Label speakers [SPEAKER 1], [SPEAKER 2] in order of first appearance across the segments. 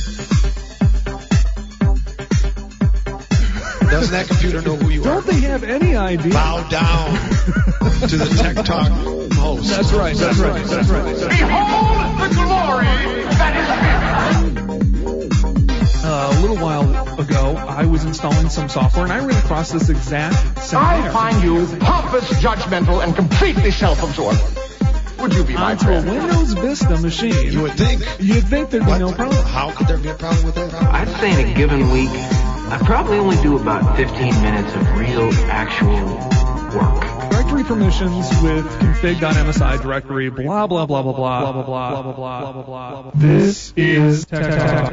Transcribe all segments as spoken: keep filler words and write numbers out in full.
[SPEAKER 1] Doesn't that computer know who you
[SPEAKER 2] Don't
[SPEAKER 1] are?
[SPEAKER 2] Don't they have any idea?
[SPEAKER 1] Bow down to the Tech Talk host.
[SPEAKER 2] That's right, that's right, that's right. That's right.
[SPEAKER 3] Behold the glory that is within.
[SPEAKER 2] Uh, a little while ago, I was installing some software, and I ran across this exact same
[SPEAKER 3] I
[SPEAKER 2] error.
[SPEAKER 3] find you pompous, judgmental, and completely self-absorbed. Would you be my
[SPEAKER 2] Onto
[SPEAKER 3] friend?
[SPEAKER 2] a Windows Vista machine.
[SPEAKER 1] You would think.
[SPEAKER 2] You'd think there'd be
[SPEAKER 1] What?
[SPEAKER 2] no problem.
[SPEAKER 1] How could there be a problem with that?
[SPEAKER 4] I'd say in a given week, I probably only do about fifteen minutes of real, actual work.
[SPEAKER 2] Directory permissions with config.msi directory, blah, blah, blah, blah, blah, blah, blah, blah, blah, blah, blah, blah, blah. This is Tech Talk.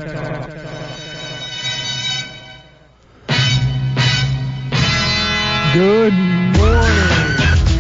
[SPEAKER 2] Good morning.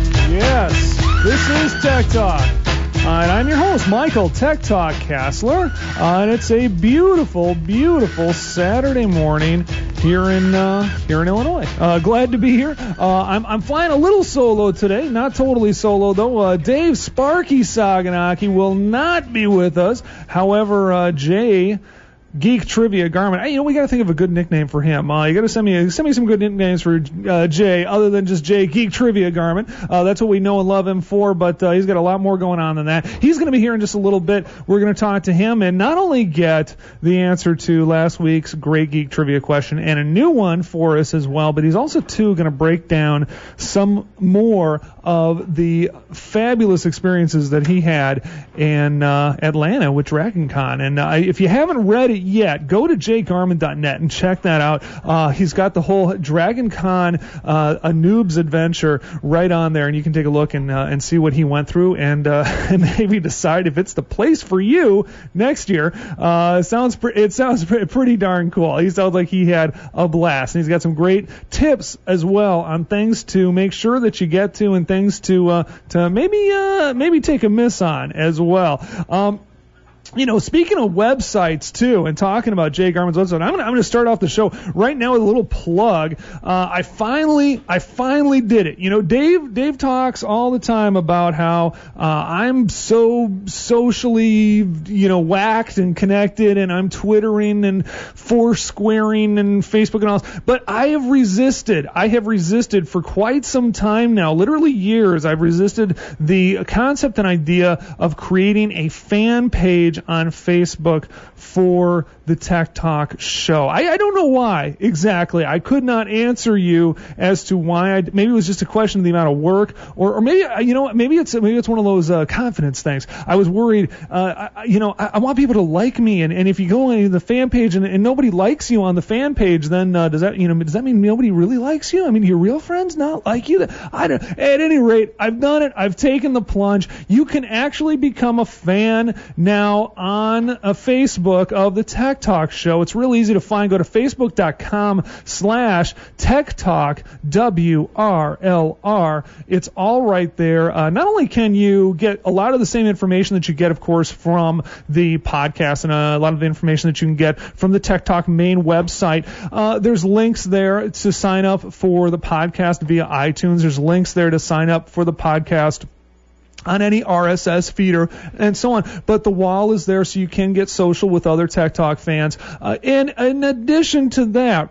[SPEAKER 2] Yes, this is Tech Talk. Uh, and I'm your host, Michael Tech Talk Kassler. Uh, and it's a beautiful, beautiful Saturday morning here in uh, here in Illinois. Uh, glad to be here. Uh, I'm I'm flying a little solo today, not totally solo though. Uh, Dave Sparky Saganaki will not be with us. However, uh, Jay Geek Trivia Garment. You know, we got to think of a good nickname for him. Uh, you got to send me send me some good nicknames for uh, Jay, other than just Jay Geek Trivia Garment. Uh, that's what we know and love him for, but uh, he's got a lot more going on than that. He's going to be here in just a little bit. We're going to talk to him and not only get the answer to last week's great Geek Trivia question and a new one for us as well, but he's also, too, going to break down some more of the fabulous experiences that he had in uh, Atlanta with Dragon Con. And uh, if you haven't read it yet, go to jay garmin dot net and check that out. Uh, he's got the whole Dragon Con, uh, a noob's adventure right on there, and you can take a look and uh, and see what he went through and uh, maybe decide if it's the place for you next year. Uh, it sounds pre- it sounds pre- pretty darn cool. He sounds like he had a blast, and he's got some great tips as well on things to make sure that you get to and things to uh, to maybe uh, maybe take a miss on as well. Um, You know, speaking of websites, too, and talking about Jay Garmin's website, I'm going I'm to start off the show right now with a little plug. Uh, I finally I finally did it. You know, Dave Dave talks all the time about how uh, I'm so socially, you know, whacked and connected, and I'm Twittering and Foursquaring and Facebook and all this. But I have resisted. I have resisted for quite some time now, literally years. I've resisted the concept and idea of creating a fan page on Facebook for the Tech Talk show. I, I don't know why exactly. I could not answer you as to why. I, maybe it was just a question of the amount of work, or, or maybe you know maybe it's maybe it's one of those uh, confidence things. I was worried. Uh, I, you know, I, I want people to like me, and, and if you go on the fan page and, and nobody likes you on the fan page, then uh, does that you know does that mean nobody really likes you? I mean, your real friends not like you? I don't. At any rate, I've done it. I've taken the plunge. You can actually become a fan now on a Facebook of the Tech Talk show. It's real easy to find. Go to facebook.com slash Tech Talk W R L R. It's all right there. Uh, not only can you get a lot of the same information that you get, of course, from the podcast and a lot of the information that you can get from the Tech Talk main website, uh, there's links there to sign up for the podcast via iTunes. There's links there to sign up for the podcast on any R S S feeder and so on. But the wall is there so you can get social with other Tech Talk fans. Uh, and in addition to that,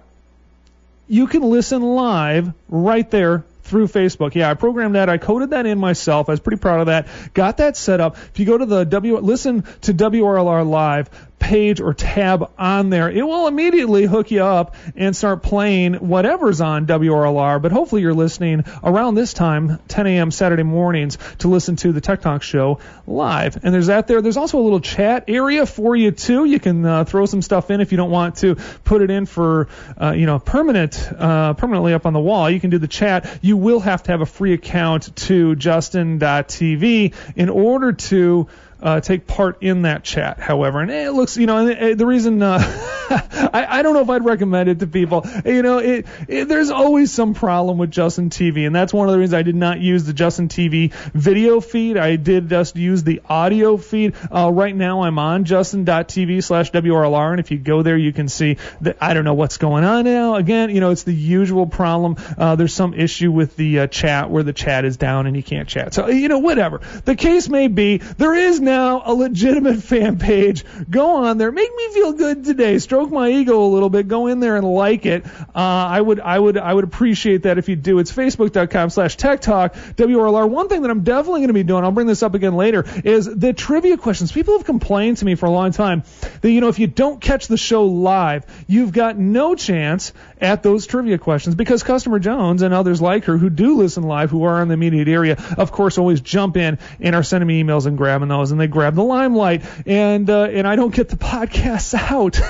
[SPEAKER 2] you can listen live right there through Facebook. Yeah, I programmed that. I coded that in myself. I was pretty proud of that. Got that set up. If you go to the W, listen to W R L R Live page or tab on there, it will immediately hook you up and start playing whatever's on W R L R, but hopefully you're listening around this time, ten a.m. Saturday mornings, to listen to the Tech Talk show live. And there's that there. There's also a little chat area for you, too. You can uh, throw some stuff in if you don't want to put it in for, uh, you know, permanent, uh, permanently up on the wall. You can do the chat. You will have to have a free account to Justin dot T V in order to Uh, take part in that chat, however. And it looks, you know, the reason, uh, I, I don't know if I'd recommend it to people. You know, it, it, there's always some problem with Justin T V, and that's one of the reasons I did not use the Justin T V video feed. I did just use the audio feed. Uh, right now I'm on Justin dot T V slash W R L R, and if you go there, you can see that I don't know what's going on now. Again, you know, it's the usual problem. Uh, there's some issue with the uh, chat where the chat is down and you can't chat. So, you know, whatever. The case may be, there is now a legitimate fan page. Go on there. Make me feel good today. Stroke my ego a little bit. Go in there and like it. Uh, I would, I would, I would appreciate that if you do. It's facebook.com slash Tech Talk W R L R. One thing that I'm definitely going to be doing, I'll bring this up again later, is the trivia questions. People have complained to me for a long time that, you know, if you don't catch the show live, you've got no chance at those trivia questions, because Customer Jones and others like her who do listen live, who are in the immediate area, of course, always jump in and are sending me emails and grabbing those, and they grab the limelight, and uh, and I don't get the podcasts out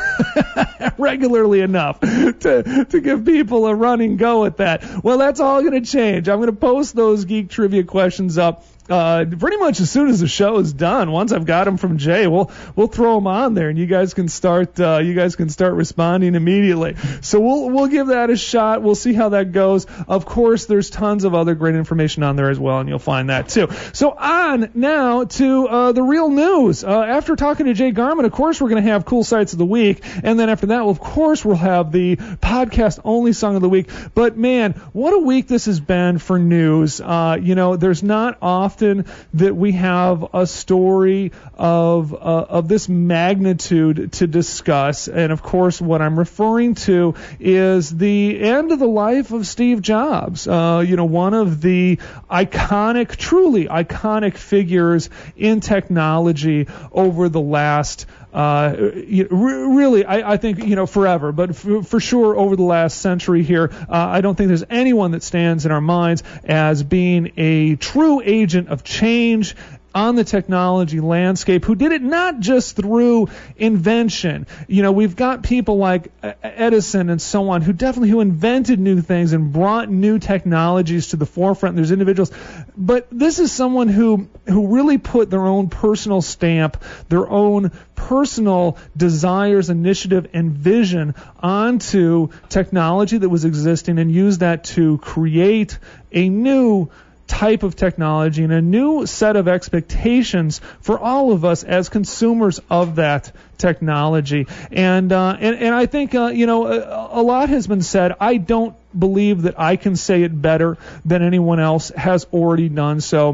[SPEAKER 2] regularly enough to to give people a running go at that. Well, that's all going to change. I'm going to post those geek trivia questions up Uh, pretty much as soon as the show is done. Once I've got them from Jay, we'll we'll throw them on there, and you guys can start uh, you guys can start responding immediately. So we'll we'll give that a shot. We'll see how that goes. Of course, there's tons of other great information on there as well, and you'll find that too. So on now to uh, the real news. Uh, after talking to Jay Garman, of course, we're going to have cool sites of the week, and then after that, well, of course, we'll have the podcast only song of the week. But man, what a week this has been for news. Uh, you know, there's not often that we have a story of uh, of this magnitude to discuss, and of course what I'm referring to is the end of the life of Steve Jobs, uh, you know, one of the iconic, truly iconic figures in technology over the last Uh, really, I, I think, you know, forever, but for, for sure over the last century here, uh, I don't think there's anyone that stands in our minds as being a true agent of change on the technology landscape, who did it not just through invention. You know, we've got people like Edison and so on who definitely who invented new things and brought new technologies to the forefront. There's individuals, but this is someone who who really put their own personal stamp, their own personal desires, initiative, and vision onto technology that was existing, and used that to create a new type of technology and a new set of expectations for all of us as consumers of that technology. And uh, and, and I think, uh, you know, a, a lot has been said. I don't believe that I can say it better than anyone else has already done so.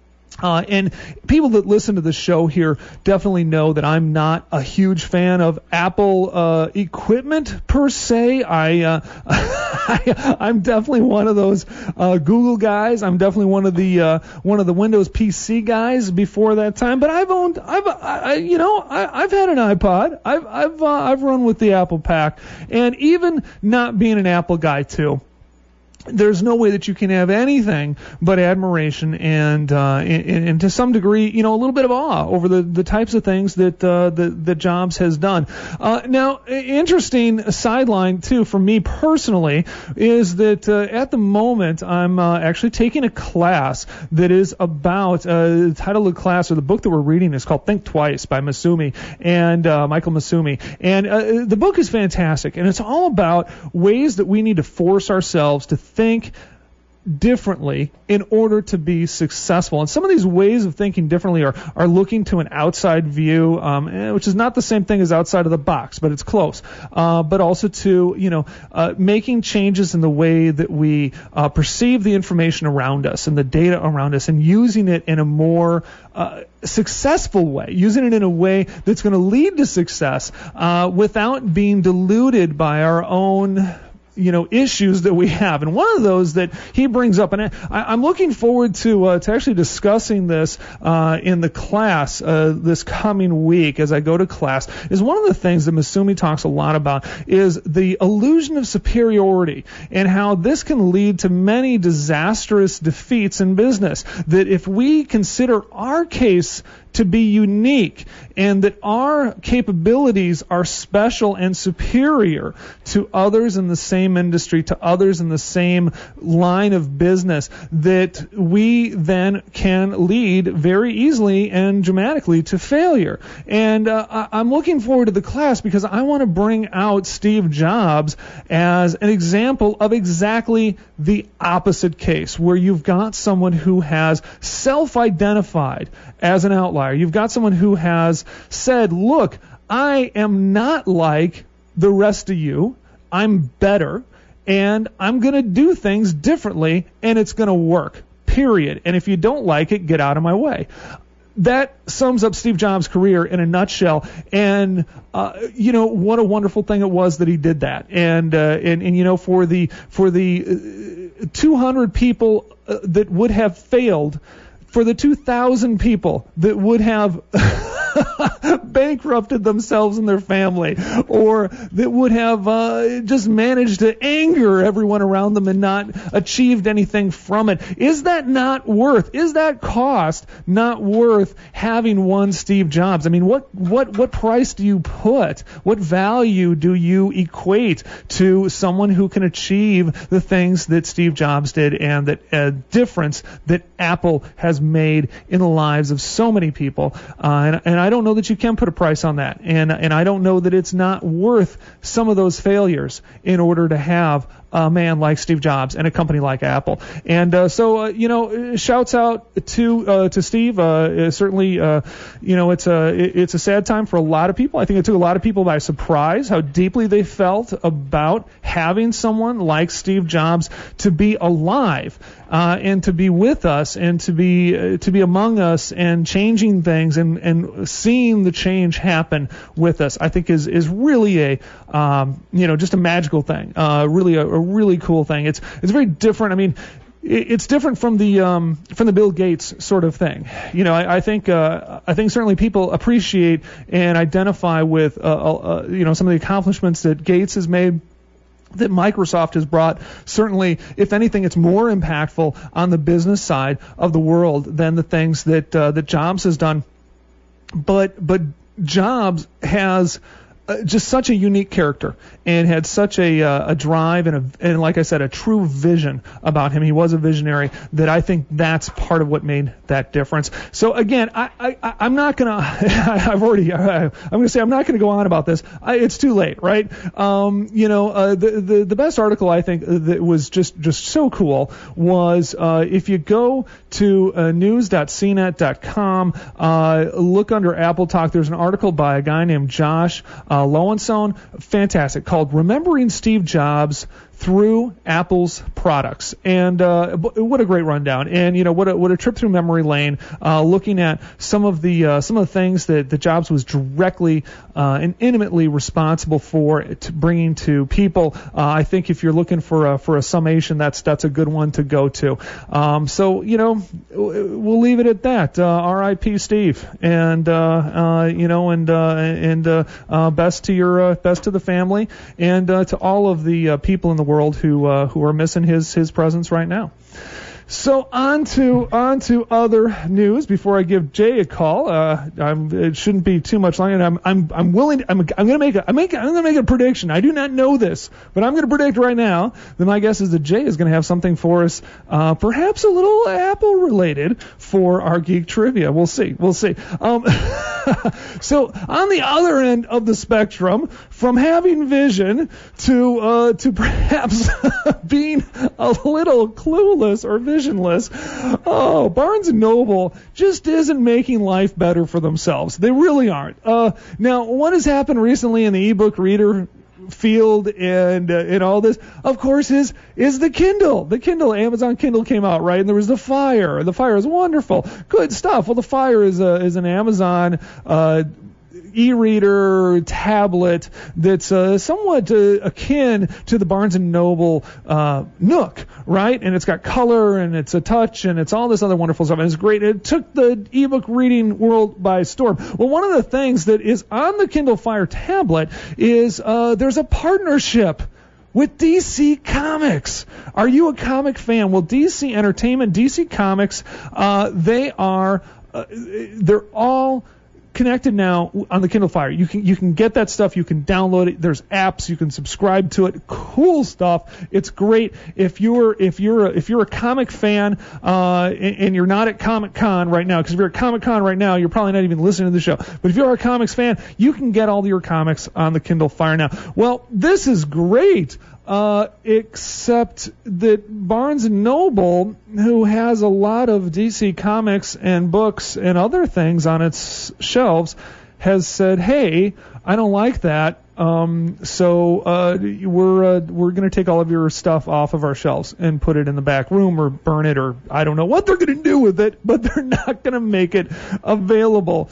[SPEAKER 2] Uh, and people that listen to the show here definitely know that I'm not a huge fan of Apple uh, equipment per se. I, uh, I I'm definitely one of those uh, Google guys. I'm definitely one of the uh, one of the Windows P C guys before that time. But I've owned, I've I, you know, I, I've had an iPod. I've I've uh, I've run with the Apple Pack, and even not being an Apple guy too, there's no way that you can have anything but admiration and, uh, and, and to some degree, you know, a little bit of awe over the, the types of things that, uh, that, that Jobs has done. Uh, now, interesting sideline, too, for me personally, is that uh, at the moment I'm uh, actually taking a class that is about, uh, the title of the class, or the book that we're reading, is called Think Twice by Masumi, and uh, Michael Masumi. And uh, the book is fantastic, and it's all about ways that we need to force ourselves to think differently in order to be successful. And some of these ways of thinking differently are, are looking to an outside view, um, which is not the same thing as outside of the box, but it's close. Uh, but also to, you know, uh, making changes in the way that we uh, perceive the information around us and the data around us, and using it in a more uh, successful way, using it in a way that's going to lead to success uh, without being diluted by our own, you know, issues that we have. And one of those that he brings up, and I, I'm looking forward to uh, to actually discussing this uh, in the class uh, this coming week as I go to class, is one of the things that Masumi talks a lot about is the illusion of superiority, and how this can lead to many disastrous defeats in business. That if we consider our case to be unique, and that our capabilities are special and superior to others in the same industry, to others in the same line of business, that we then can lead very easily and dramatically to failure. And uh, I'm looking forward to the class because I want to bring out Steve Jobs as an example of exactly the opposite case, where you've got someone who has self-identified as an outlier. You've got someone who has said, look, I am not like the rest of you. I'm better, and I'm going to do things differently, and it's going to work, period. And if you don't like it, get out of my way. that sums up Steve Jobs' career in a nutshell. And, uh, you know, what a wonderful thing it was that he did that. And, uh, and, and, you know, for the, for the uh, two hundred people uh, that would have failed, for the two thousand people that would have bankrupted themselves and their family, or that would have uh, just managed to anger everyone around them and not achieved anything from it. Is that not worth, is that cost not worth having one Steve Jobs? I mean, what, what, what price do you put? What value do you equate to someone who can achieve the things that Steve Jobs did and that uh, difference that Apple has made in the lives of so many people? Uh, and, and I don't know that you can put a price on that. And, and I don't know that it's not worth some of those failures in order to have a man like Steve Jobs and a company like Apple. And uh, so, uh, you know, shouts out to uh, to Steve. Uh, certainly, uh, you know, it's a it's a sad time for a lot of people. I think it took a lot of people by surprise how deeply they felt about having someone like Steve Jobs to be alive uh, and to be with us and to be uh, to be among us and changing things and and seeing the change happen with us. I think is is really a um, you know just a magical thing. Uh, really a, a really cool thing. It's it's very different. I mean, it's different from the um, from the Bill Gates sort of thing. You know, I, I think uh, I think certainly people appreciate and identify with uh, uh, you know some of the accomplishments that Gates has made, that Microsoft has brought. Certainly, if anything, it's more impactful on the business side of the world than the things that uh, that Jobs has done. But but Jobs has Uh, just such a unique character and had such a uh, a drive and a and like I said a true vision about him. He was a visionary that I think that's part of what made that difference. So again, I, I I'm not gonna I've already I, I'm gonna say I'm not gonna go on about this. I, it's too late, right? Um, you know, uh, the the the best article I think that was just just so cool was uh, if you go to uh, news dot c net dot com, uh, look under Apple Talk. There's an article by a guy named Josh Uh, Lowensohn, fantastic, called Remembering Steve Jobs Through Apple's Products. And uh, what a great rundown. And, you know, what a, what a trip through memory lane, uh, looking at some of the uh, some of the things that, that Jobs was directly uh, and intimately responsible for to bringing to people. Uh, I think if you're looking for a, for a summation, that's that's a good one to go to. Um, so, you know, we'll leave it at that. Uh, R I P Steve. And, uh, uh, you know, and uh, and uh, uh, best to your uh, best to the family and uh, to all of the uh, people in the world who uh, who are missing his his presence right now. So on to on to other news before I give Jay a call. Uh, I'm, it shouldn't be too much longer. I'm I'm I'm willing. To, I'm I'm going to make a I'm make I'm going to make a prediction. I do not know this, but I'm going to predict right now that my guess is that Jay is going to have something for us, uh, perhaps a little Apple related for our geek trivia. We'll see. We'll see. Um, so on the other end of the spectrum, from having vision to uh, to perhaps being a little clueless or visionless, oh, Barnes and Noble just isn't making life better for themselves. They really aren't. Uh, now, what has happened recently in the ebook reader field and uh, and all this, of course, is is the Kindle. The Kindle, Amazon Kindle came out, right? And there was the Fire. The Fire is wonderful, good stuff. Well, the Fire is a is an Amazon uh, e-reader tablet that's uh, somewhat uh, akin to the Barnes and Noble uh, Nook, right? And it's got color and it's a touch and it's all this other wonderful stuff. And it's great. It took the ebook reading world by storm. Well, one of the things that is on the Kindle Fire tablet is uh, there's a partnership with D C Comics. Are you a comic fan? Well, D C Entertainment, D C Comics, uh, they are, uh, they're all connected now on the Kindle Fire. You can you can get that stuff. You can download it. There's apps. You can subscribe to it. Cool stuff. It's great. If you're if you're a, if you're a comic fan uh, and, and you're not at Comic Con right now, because if you're at Comic Con right now, you're probably not even listening to the show. But if you're a comics fan, you can get all your comics on the Kindle Fire now. Well, this is great. Uh, except that Barnes and Noble, who has a lot of D C Comics and books and other things on its shelves, has said, hey, I don't like that. Um, so uh, we're uh, we're going to take all of your stuff off of our shelves and put it in the back room or burn it, or I don't know what they're going to do with it, but they're not going to make it available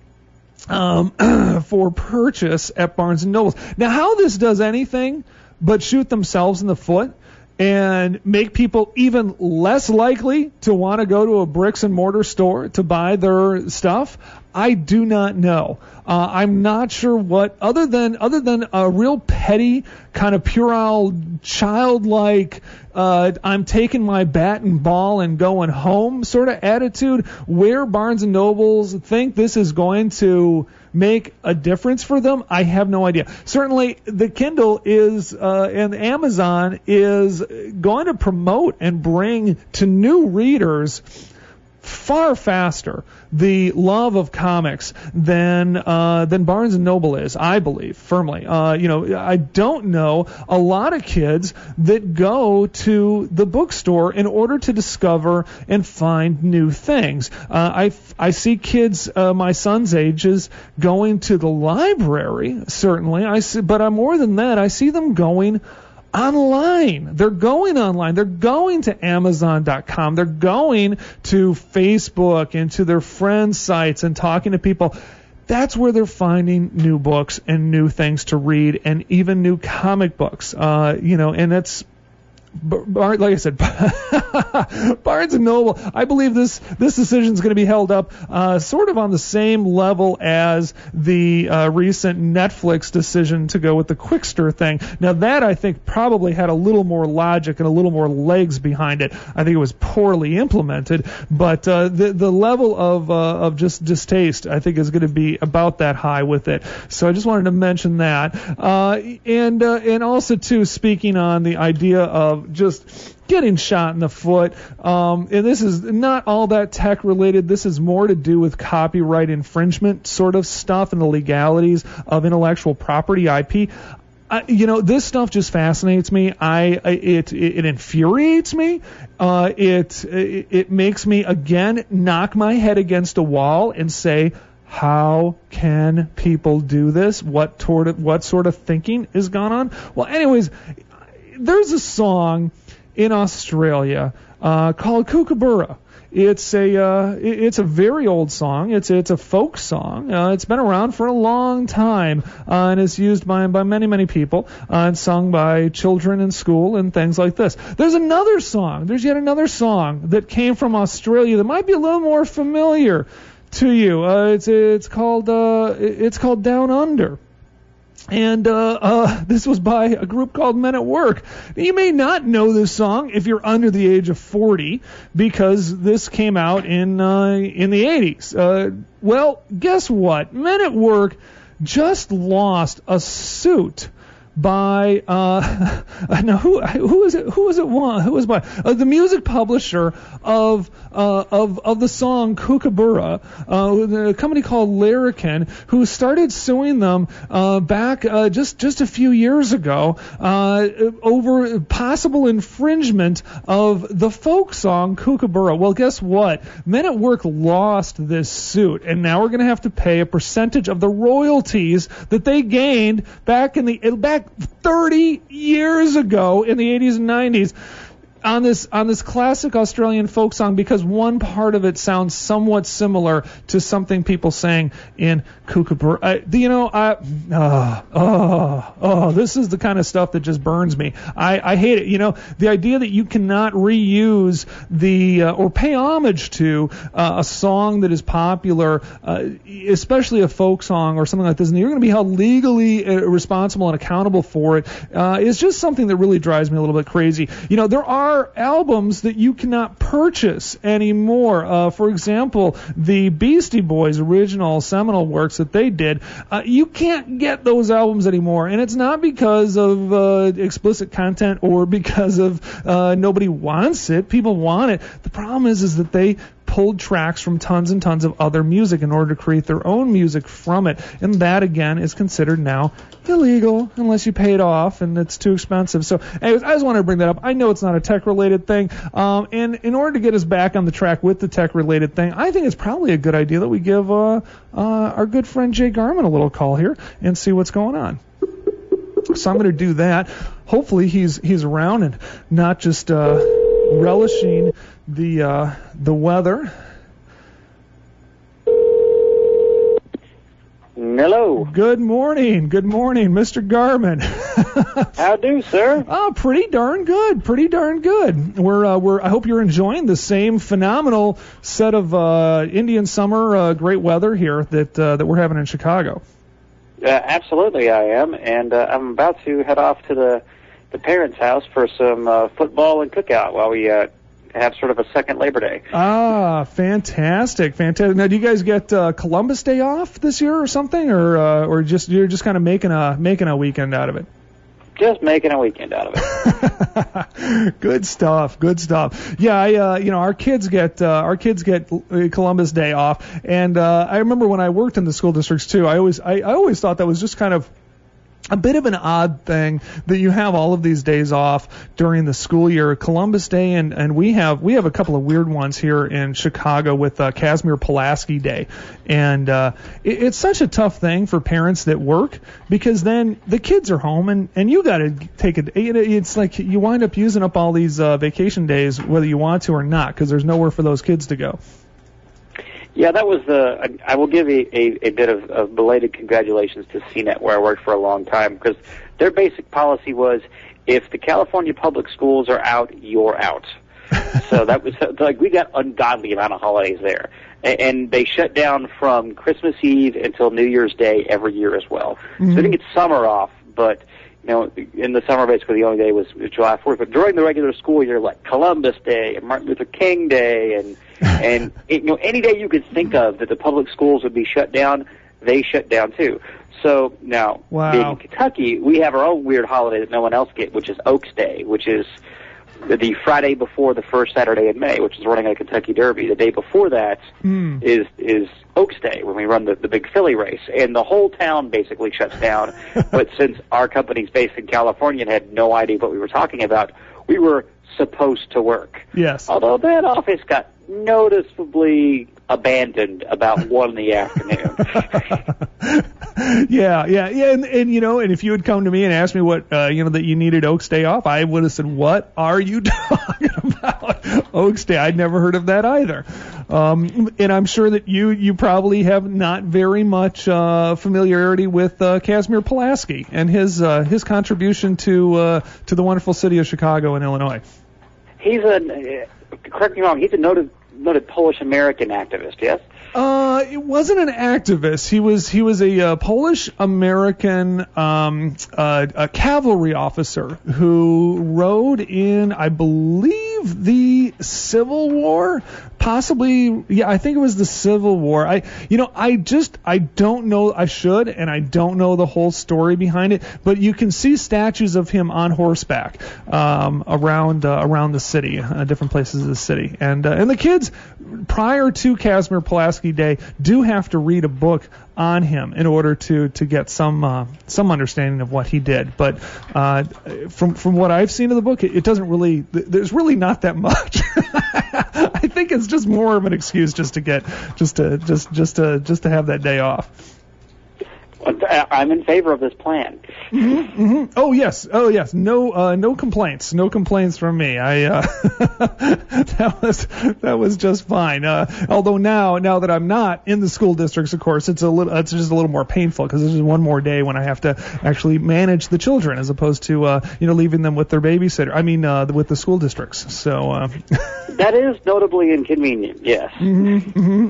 [SPEAKER 2] um, for purchase at Barnes and Nobles. Now, how this does anything but shoot themselves in the foot and make people even less likely to want to go to a bricks and mortar store to buy their stuff, I do not know. Uh, I'm not sure what, other than other than a real petty, kind of puerile, childlike, uh, I'm taking my bat and ball and going home sort of attitude, where Barnes and Nobles think this is going to make a difference for them, I have no idea. Certainly, the Kindle is, uh, and Amazon is going to promote and bring to new readers far faster the love of comics than uh, than Barnes and Noble is, I believe, firmly. Uh, you know, I don't know a lot of kids that go to the bookstore in order to discover and find new things. Uh, I, I see kids uh, my son's ages going to the library, certainly, I see, but uh, more than that, I see them going online. They're going online. They're going to Amazon dot com. They're going to Facebook and to their friends' sites and talking to people. That's where they're finding new books and new things to read, and even new comic books. Uh, you know, and that's, Bar- like I said, Barnes and Noble, I believe this this decision is going to be held up uh, sort of on the same level as the uh, recent Netflix decision to go with the Quickster thing. Now, that, I think, probably had a little more logic and a little more legs behind it. I think it was poorly implemented, but uh, the the level of uh, of just distaste, I think, is going to be about that high with it. So I just wanted to mention that. Uh, and, uh, and also, too, speaking on the idea of just getting shot in the foot. Um, and this is not all that tech related. This is more to do with copyright infringement sort of stuff and the legalities of intellectual property, I P. I, you know, this stuff just fascinates me. I, I it, it it infuriates me. Uh, it, it it makes me again knock my head against a wall and say, how can people do this? What sort of what sort of thinking is gone on? Well, anyways, there's a song in Australia uh, called Kookaburra. It's a uh, it's a very old song. It's it's a folk song. Uh, it's been around for a long time, uh, and it's used by by many many people. Uh, it's sung by children in school and things like this. There's another song. There's yet another song that came from Australia that might be a little more familiar to you. Uh, it's it's called uh, it's called Down Under. And uh, uh, this was by a group called Men at Work. You may not know this song if you're under the age of forty, because this came out in uh, in the eighties. Uh, well, guess what? Men at Work just lost a suit by uh now who who is it who is it one who is by uh, the music publisher of uh of of the song Kookaburra, uh a company called Larrikin, who started suing them uh back uh just just a few years ago uh over possible infringement of the folk song Kookaburra. Well, guess what? Men at Work lost this suit, and now we're going to have to pay a percentage of the royalties that they gained back in the back thirty years ago in the eighties and nineties on this on this classic Australian folk song, because one part of it sounds somewhat similar to something people sang in Kookaburra. Uh, you know, I, uh, oh, oh, this is the kind of stuff that just burns me. I, I hate it. You know, the idea that you cannot reuse the uh, or pay homage to uh, a song that is popular, uh, especially a folk song or something like this, and you're going to be held legally uh, responsible and accountable for it, uh, is just something that really drives me a little bit crazy. You know, there are albums that you cannot purchase anymore. Uh, for example, the Beastie Boys original seminal works that they did, uh, you can't get those albums anymore, and it's not because of uh, explicit content or because of uh, nobody wants it. People want it. The problem is, is that they pulled tracks from tons and tons of other music in order to create their own music from it, and that again is considered now illegal unless you pay it off, and it's too expensive. So anyways, I just wanted to bring that up. I know it's not a tech related thing, um, and in order to get us back on the track with the tech related thing, I think it's probably a good idea that we give uh, uh, our good friend Jay Garman a little call here and see what's going on. So I'm going to do that. Hopefully he's he's around and not just uh, relishing the uh, the weather.
[SPEAKER 5] Hello.
[SPEAKER 2] Good morning. Good morning, Mister Garman.
[SPEAKER 5] How do, sir?
[SPEAKER 2] Oh, pretty darn good. Pretty darn good. We're uh, we're. I hope you're enjoying the same phenomenal set of uh, Indian summer uh, great weather here that uh, that we're having in Chicago.
[SPEAKER 5] Uh, absolutely, I am, and uh, I'm about to head off to the the parents' house for some uh, football and cookout while we uh, have sort of a second Labor Day.
[SPEAKER 2] Ah, fantastic, fantastic. Now, do you guys get uh, Columbus Day off this year or something, or uh, or just you're just kind of making a making a weekend out of it?
[SPEAKER 5] Just making a weekend out of it.
[SPEAKER 2] Good stuff, good stuff. Yeah, I, uh, you know, our kids get uh, our kids get Columbus Day off, and uh, I remember when I worked in the school districts too. I always I, I always thought that was just kind of a bit of an odd thing that you have all of these days off during the school year, Columbus Day, and, and we have we have a couple of weird ones here in Chicago with uh, Casimir Pulaski Day, and uh, it, it's such a tough thing for parents that work because then the kids are home and, and you got to take it. It's like you wind up using up all these uh, vacation days whether you want to or not because there's nowhere for those kids to go.
[SPEAKER 5] Yeah, that was the. I will give a, a, a bit of, of belated congratulations to C net, where I worked for a long time, because their basic policy was, if the California public schools are out, you're out. So that was like we got ungodly amount of holidays there, and, and they shut down from Christmas Eve until New Year's Day every year as well. Mm-hmm. So they didn't get summer off, but you know, in the summer basically the only day was July fourth. But during the regular school year, like Columbus Day and Martin Luther King Day and And it, you know, any day you could think of that the public schools would be shut down, they shut down too. So now,
[SPEAKER 2] wow.
[SPEAKER 5] being in Kentucky, we have our own weird holiday that no one else gets, which is Oaks Day, which is the Friday before the first Saturday in May, which is running a Kentucky Derby. The day before that mm. is is Oaks Day, when we run the, the big Philly race. And the whole town basically shuts down. But since our company's based in California and had no idea what we were talking about, we were supposed to work.
[SPEAKER 2] Yes.
[SPEAKER 5] Although that office got noticeably abandoned about one in the afternoon.
[SPEAKER 2] yeah, yeah, yeah, and, and you know, and if you had come to me and asked me what, uh, you know, that you needed Oaks Day off, I would have said, "What are you talking about, Oaks Day? I'd never heard of that either." Um, and I'm sure that you you probably have not very much uh, familiarity with uh, Casimir Pulaski and his uh, his contribution to uh, to the wonderful city of Chicago and Illinois.
[SPEAKER 5] He's a, correct me wrong, he's a noted noted Polish-American activist, yes?
[SPEAKER 2] Uh, it wasn't an activist. He was he was a uh, Polish-American um, uh, a cavalry officer who rode in, I believe, the Civil War. Possibly, yeah, I think it was the Civil War. I, you know, I just, I don't know, I should, and I don't know the whole story behind it, but you can see statues of him on horseback, um, around, uh, around the city, uh, different places of the city. And, uh, and the kids, prior to Casimir Pulaski Day, do have to read a book on him in order to, to get some, uh, some understanding of what he did. But, uh, from, from what I've seen of the book, it, it doesn't really, there's really not that much. I think it's just more of an excuse just to get, just to, just, just to, just to have that day off.
[SPEAKER 5] I'm in favor of this plan.
[SPEAKER 2] Mm-hmm, mm-hmm. Oh yes, oh yes. No, uh, no complaints. No complaints from me. I uh, that was that was just fine. Uh, although now, now that I'm not in the school districts, of course, it's a little, it's just a little more painful because there's just one more day when I have to actually manage the children as opposed to uh, you know, leaving them with their babysitter. I mean, uh, with the school districts. So uh,
[SPEAKER 5] that is notably inconvenient. Yes.
[SPEAKER 2] Mm-hmm,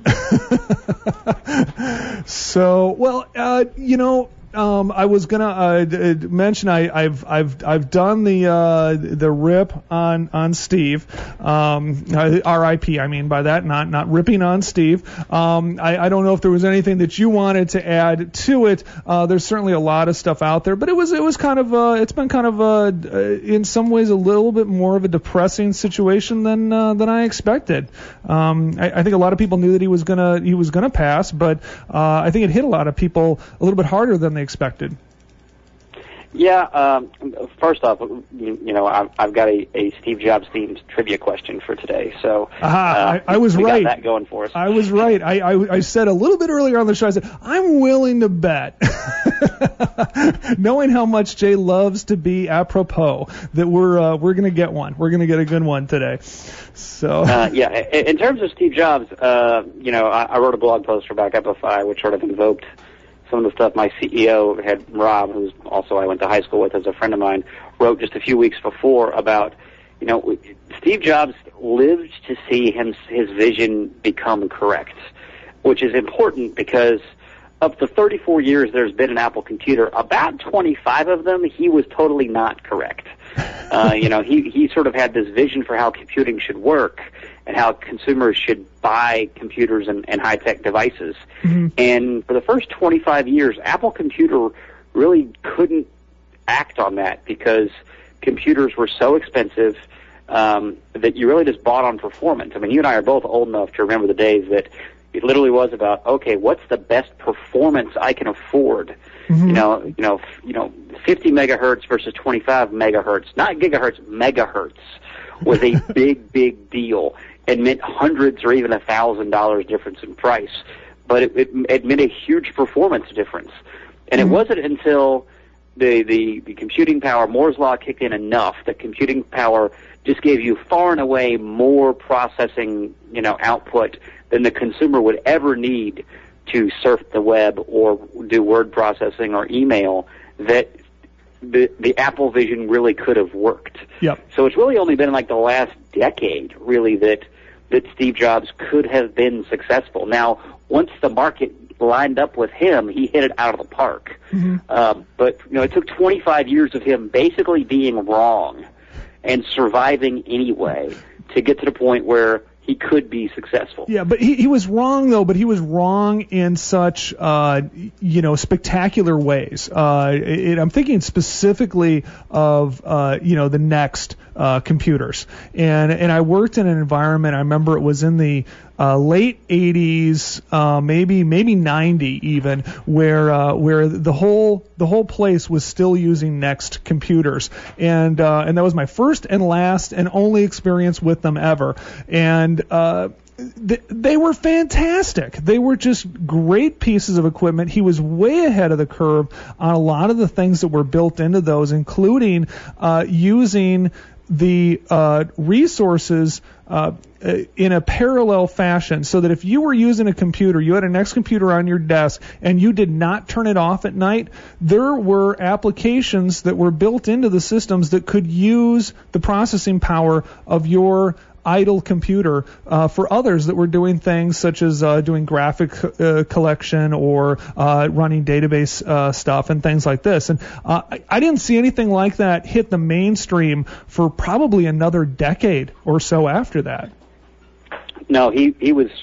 [SPEAKER 2] mm-hmm. So well. Uh, You know, um, I was gonna uh, d- mention I, I've I've I've done the uh, the rip on on Steve, um, R I P I mean by that, not not ripping on Steve. Um, I, I don't know if there was anything that you wanted to add to it. Uh, there's certainly a lot of stuff out there, but it was it was kind of uh, it's been kind of uh, in some ways a little bit more of a depressing situation than uh, than I expected. Um, I, I think a lot of people knew that he was gonna he was gonna pass, but uh, I think it hit a lot of people a little bit harder than they expected.
[SPEAKER 5] Yeah, um, first off, you, you know, I've, I've got a, a Steve Jobs themed trivia question for today. So
[SPEAKER 2] Aha,
[SPEAKER 5] uh,
[SPEAKER 2] I, I was
[SPEAKER 5] we
[SPEAKER 2] right.
[SPEAKER 5] got that going for us.
[SPEAKER 2] I was right. I, I, I said a little bit earlier on the show, I said, I'm willing to bet, knowing how much Jay loves to be apropos, that we're uh, we're going to get one. We're going to get a good one today. So
[SPEAKER 5] uh, yeah, in terms of Steve Jobs, uh, you know, I, I wrote a blog post for Backupify, which sort of invoked some of the stuff my C E O had, Rob, who's also I went to high school with as a friend of mine, wrote just a few weeks before about, you know, Steve Jobs lived to see him, his vision become correct, which is important because of the thirty-four years there's been an Apple computer, about twenty-five of them he was totally not correct. Uh, you know, he, he sort of had this vision for how computing should work and how consumers should buy computers and, and high-tech devices. Mm-hmm. And for the first twenty-five years, Apple Computer really couldn't act on that because computers were so expensive um, that you really just bought on performance. I mean, you and I are both old enough to remember the days that it literally was about, okay, what's the best performance I can afford? Mm-hmm. You know, you know, you know, fifty megahertz versus twenty-five megahertz, not gigahertz, megahertz was a big, big deal. It meant hundreds or even a thousand dollars difference in price, but it, it, it meant a huge performance difference. And mm-hmm. it wasn't until the, the the computing power, Moore's law, kicked in enough that computing power just gave you far and away more processing, you know, output than the consumer would ever need to surf the web or do word processing or email, that the the Apple vision really could have worked.
[SPEAKER 2] Yep.
[SPEAKER 5] So it's really only been like the last decade, really, that that Steve Jobs could have been successful. Now, once the market lined up with him, he hit it out of the park. Mm-hmm. Um, but you know, it took twenty-five years of him basically being wrong and surviving anyway to get to the point where he could be successful.
[SPEAKER 2] Yeah, but he, he was wrong, though, but he was wrong in such, uh, you know, spectacular ways. Uh, it, I'm thinking specifically of, uh, you know, the Next uh, computers. And, and I worked in an environment, I remember it was in the uh, late eighties, uh, maybe maybe ninety even, where uh, where the whole the whole place was still using Next computers, and uh, and that was my first and last and only experience with them ever, and uh, th- they were fantastic. They were just great pieces of equipment. He was way ahead of the curve on a lot of the things that were built into those, including uh, using the uh, resources uh, in a parallel fashion, so that if you were using a computer, you had a Next computer on your desk, and you did not turn it off at night, there were applications that were built into the systems that could use the processing power of your idle computer uh, for others that were doing things such as uh, doing graphic uh, collection or uh, running database uh, stuff and things like this. And uh, I, I didn't see anything like that hit the mainstream for probably another decade or so after that.
[SPEAKER 5] No, he, he was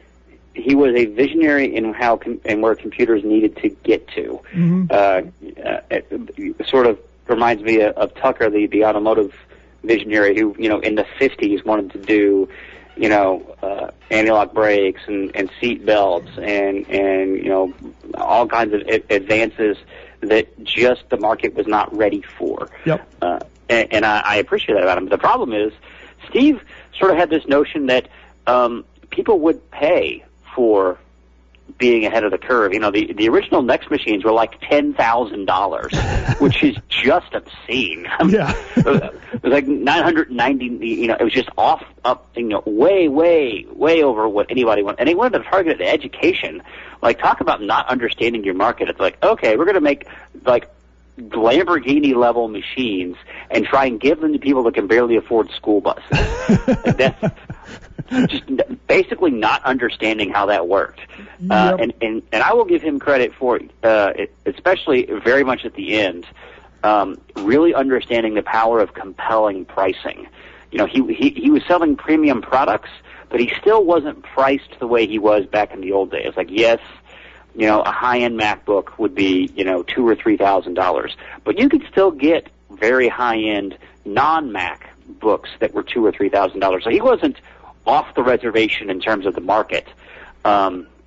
[SPEAKER 5] he was a visionary in how com- and where computers needed to get to. Mm-hmm. Uh, uh, it, it sort of reminds me of, of Tucker, the, the automotive visionary who, you know, in the fifties wanted to do, you know, uh, anti-lock brakes and, and seat belts and, and, you know, all kinds of advances that just the market was not ready for.
[SPEAKER 2] Yep.
[SPEAKER 5] Uh, and and I, I appreciate that about him. But the problem is, Steve sort of had this notion that um, people would pay for being ahead of the curve. You know, the the original Next machines were like ten thousand dollars, which is just obscene. I mean,
[SPEAKER 2] yeah.
[SPEAKER 5] it, was, it was like nine hundred ninety. You know, it was just off, up, you know, way, way, way over what anybody wanted. And they wanted to target it at education. Like, talk about not understanding your market. It's like, okay, we're going to make like Lamborghini level machines and try and give them to people that can barely afford school buses. That's just basically not understanding how that worked. Yep. Uh, and, and, and I will give him credit for, uh, especially very much at the end, um, really understanding the power of compelling pricing. You know, he, he, he was selling premium products, but he still wasn't priced the way he was back in the old days. Like, yes, you know, a high-end MacBook would be, you know, two or three thousand dollars, but you could still get very high-end non-Mac books that were two or three thousand dollars. So he wasn't off the reservation in terms of the market. Um,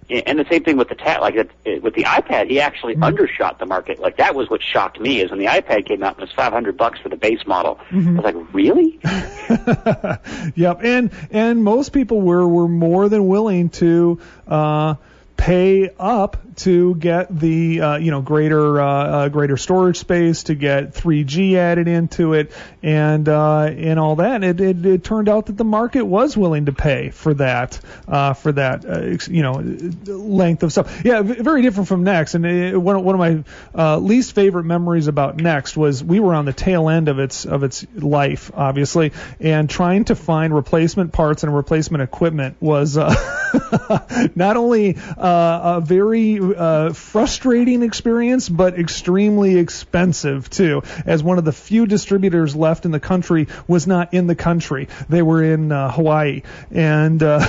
[SPEAKER 5] and the same thing with the tab, like it, with the iPad, he actually mm-hmm. undershot the market. Like that was what shocked me, is when the iPad came out and it was five hundred bucks for the base model. Mm-hmm. I was like, really?
[SPEAKER 2] Yep, and and most people were were more than willing to uh, pay up to get the uh, you know greater uh, uh, greater storage space, to get three G added into it, and uh, and all that. It, it it turned out that the market was willing to pay for that uh, for that uh, you know length of stuff. Yeah, very different from Next. And it, one one of my uh, least favorite memories about Next was we were on the tail end of its of its life, obviously, and trying to find replacement parts and replacement equipment was uh, not only uh, a very Uh, frustrating experience, but extremely expensive too, as one of the few distributors left in the country was not in the country. They were in uh, Hawaii, and uh,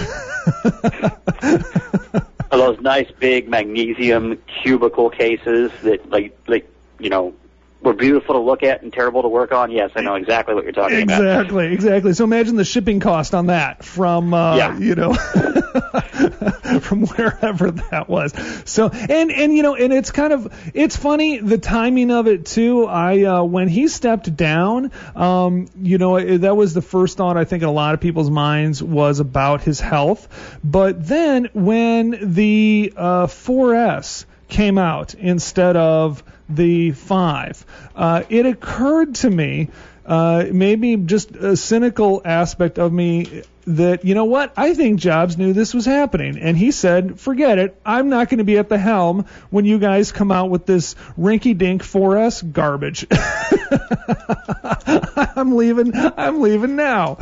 [SPEAKER 5] those nice big magnesium cubicle cases that like like you know were beautiful to look at and terrible to work on. Yes, I know exactly what you're talking
[SPEAKER 2] exactly,
[SPEAKER 5] about.
[SPEAKER 2] Exactly, exactly. So imagine the shipping cost on that from, uh,
[SPEAKER 5] yeah.
[SPEAKER 2] you know, from wherever that was. So, and, and, you know, and it's kind of, it's funny, the timing of it too. I, uh, when he stepped down, um, you know, it, that was the first thought I think in a lot of people's minds was about his health. But then when the, uh, four S came out instead of the five, uh, it occurred to me, uh, maybe just a cynical aspect of me, that, you know what, I think Jobs knew this was happening, and he said, forget it, I'm not going to be at the helm when you guys come out with this rinky-dink four S garbage. I'm leaving, I'm leaving now.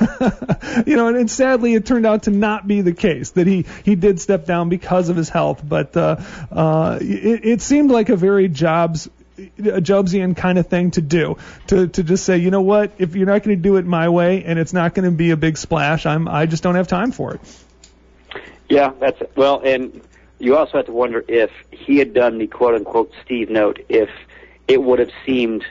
[SPEAKER 2] You know, and, and sadly it turned out to not be the case, that he, he did step down because of his health, but uh, uh, it, it seemed like a very Jobs a Jobsian kind of thing to do, to to just say, you know what, if you're not going to do it my way and it's not going to be a big splash, I'm I just don't have time for it.
[SPEAKER 5] Yeah, that's it. Well, and you also have to wonder if he had done the quote unquote Steve note, if it would have seemed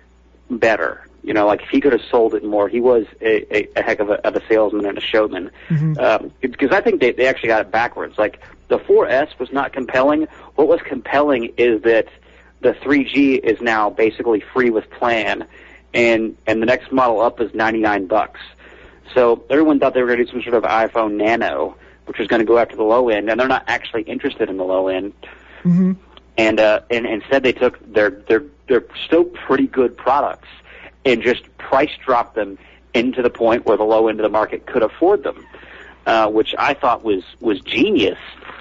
[SPEAKER 5] better. You know, like if he could have sold it more. He was a, a, a heck of a, of a salesman and a showman. Mm-hmm. Um, because I think they, they actually got it backwards. Like the four S was not compelling. What was compelling is that the three G is now basically free with plan, and and the next model up is ninety-nine bucks. So everyone thought they were going to do some sort of iPhone Nano, which was going to go after the low end, and they're not actually interested in the low end.
[SPEAKER 2] Mm-hmm.
[SPEAKER 5] And uh, and instead they took their their their still pretty good products and just price dropped them into the point where the low end of the market could afford them, uh, which I thought was was genius.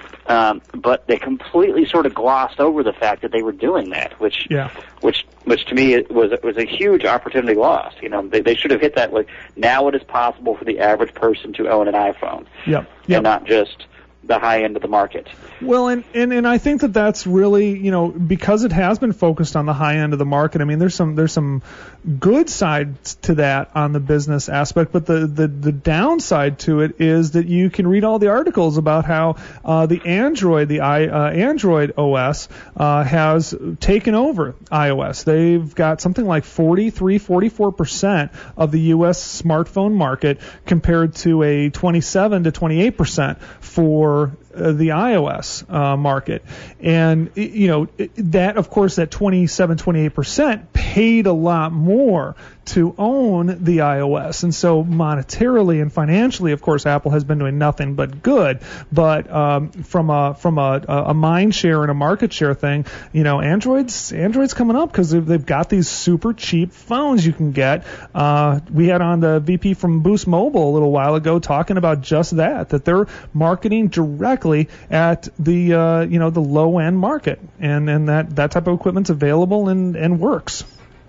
[SPEAKER 5] Um, but they completely sort of glossed over the fact that they were doing that, which,
[SPEAKER 2] yeah.
[SPEAKER 5] which, which to me was was a huge opportunity lost. You know, they, they should have hit that with, now it is possible for the average person to own an iPhone,
[SPEAKER 2] yep. Yep.
[SPEAKER 5] and not just the high end of the market.
[SPEAKER 2] Well, and, and, and I think that that's really, you know, because it has been focused on the high end of the market. I mean, there's some there's some good sides to that on the business aspect, but the, the, the downside to it is that you can read all the articles about how uh, the Android, the I, uh, Android O S uh, has taken over iOS. They've got something like forty-three, forty-four percent of the U S smartphone market compared to a twenty-seven to twenty-eight percent for uh, the iOS uh, market. And, you know, that, of course, that twenty-seven, twenty-eight percent paid a lot more to own the iOS. And so monetarily and financially, of course, Apple has been doing nothing but good. But um, from a from a, a mind share and a market share thing, you know, Android's Android's coming up because they've, they've got these super cheap phones you can get. Uh, we had on the V P from Boost Mobile a little while ago talking about just that, that they're marketing directly at the uh, you know the low end market, and and that that type of equipment's available and and works.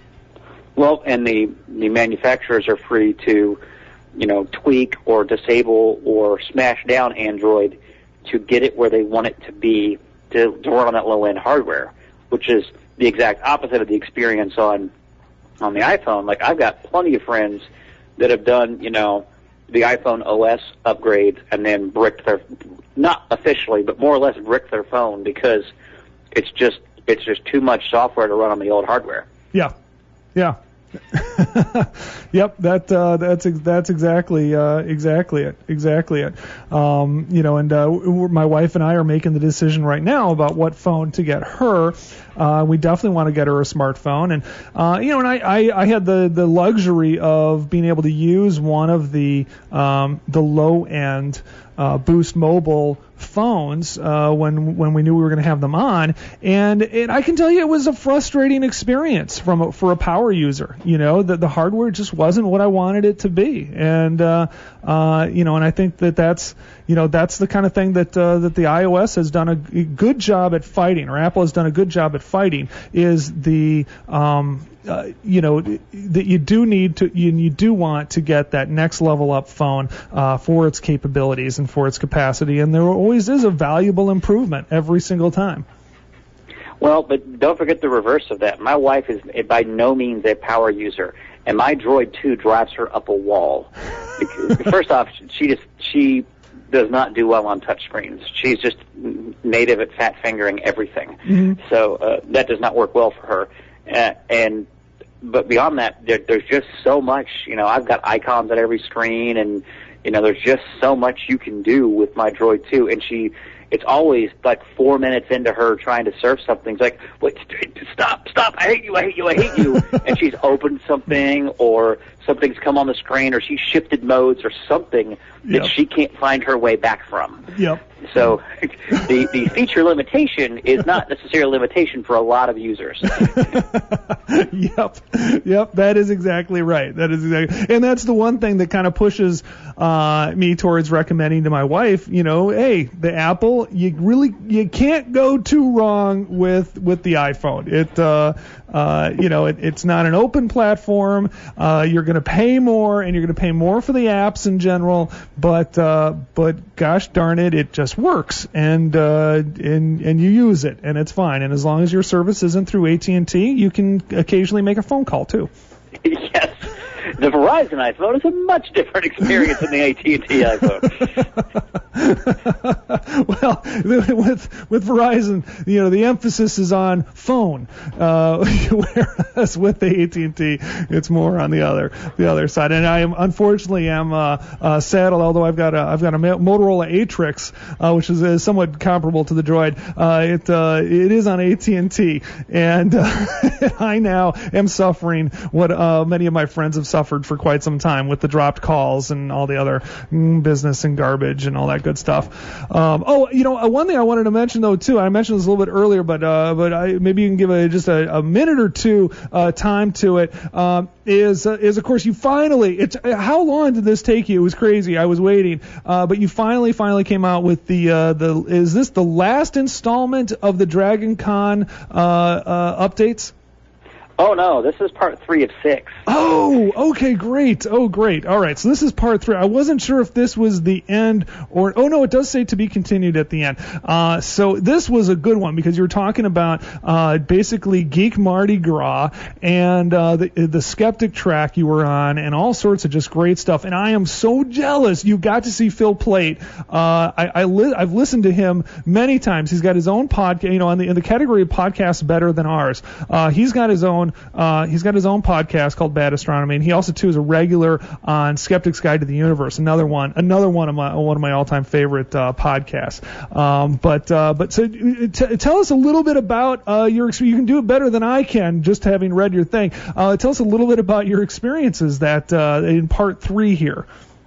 [SPEAKER 5] Well, and the, the manufacturers are free to, you know, tweak or disable or smash down Android to get it where they want it to be to, to run on that low-end hardware, which is the exact opposite of the experience on on the iPhone. Like, I've got plenty of friends that have done, you know, the iPhone O S upgrade and then bricked their, not officially, but more or less bricked their phone because it's just it's just too much software to run on the old hardware.
[SPEAKER 2] Yeah, yeah. Yep, that uh, that's that's exactly uh, exactly it, exactly it. Um, you know, and uh, my wife and I are making the decision right now about what phone to get her. Uh, we definitely want to get her a smartphone, and uh, you know, and I, I, I had the, the luxury of being able to use one of the um, the low end uh, Boost Mobile phones uh, when when we knew we were going to have them on, and, and I can tell you it was a frustrating experience from a, for a power user. You know, that the hardware just wasn't what I wanted it to be, and uh, uh, you know, and I think that that's you know that's the kind of thing that uh, that the iOS has done a good job at fighting, or Apple has done a good job at fighting, is the um, Uh, you know, that you do need to, you, you do want to get that next level up phone uh, for its capabilities and for its capacity, and there always is a valuable improvement every single time.
[SPEAKER 5] Well, but don't forget the reverse of that. My wife is by no means a power user, and my Droid two drives her up a wall. First off, she just she does not do well on touch screens. She's just native at fat fingering everything, mm-hmm. so uh, that does not work well for her. Uh, and but beyond that, there, there's just so much. You know, I've got icons at every screen, and you know, there's just so much you can do with my Droid two. And she, it's always like four minutes into her trying to surf something. It's like, wait, stop, stop! I hate you! I hate you! I hate you! And she's opened something, or something's come on the screen, or she's shifted modes, or something that yep. she can't find her way back from.
[SPEAKER 2] Yep.
[SPEAKER 5] So the the feature limitation is not necessarily a limitation for a lot of users.
[SPEAKER 2] Yep, yep, that is exactly right. That is exactly, and that's the one thing that kind of pushes uh, me towards recommending to my wife. You know, hey, the Apple, you really you can't go too wrong with with the iPhone. It uh, uh, you know, it, it's not an open platform. Uh, you're going to pay more, and you're going to pay more for the apps in general. But uh, but gosh darn it, it just works, and uh, and and you use it, and it's fine. And as long as your service isn't through A T and T, you can occasionally make a phone call too.
[SPEAKER 5] Yes, the Verizon iPhone is a much different experience than the A T and T iPhone.
[SPEAKER 2] Well, with with Verizon, you know, the emphasis is on phone, uh, whereas with the A T and T, it's more on the other the other side. And I am unfortunately am uh, uh, saddled, although I've got a I've got a Motorola Atrix, uh, which is uh, somewhat comparable to the Droid. Uh, it uh, it is on A T and T, and uh, I now am suffering what uh, many of my friends have suffered for quite some time with the dropped calls and all the other mm, business and garbage and all that good stuff. Um, oh, you know, uh, one thing I wanted to mention though too, I mentioned this a little bit earlier, but uh, but I, maybe you can give a, just a, a minute or two uh, time to it. Um, is uh, is of course you finally? It's how long did this take you? It was crazy. I was waiting, uh, but you finally finally came out with the uh, the. Is this the last installment of the Dragon Con uh, uh, updates?
[SPEAKER 5] Oh, no, this is part three of six.
[SPEAKER 2] Oh, okay, great. Oh, great. All right, so this is part three. I wasn't sure if this was the end or, oh, no, it does say to be continued at the end. Uh, so this was a good one because you were talking about uh, basically Geek Mardi Gras and uh, the, the Skeptic track you were on and all sorts of just great stuff. And I am so jealous you got to see Phil Plait. Uh, I, I li- I've listened to him many times. He's got his own podcast, you know, in the, in the category of podcasts better than ours. Uh, he's got his own Uh, he's got his own podcast called Bad Astronomy, and he also too is a regular on Skeptic's Guide to the Universe. Another one, another one of my one of my all-time favorite uh, podcasts. Um, but uh, but so t- tell us a little bit about uh, your. You can do it better than I can, just having read your thing. Uh, tell us a little bit about your experiences that uh, in part three here.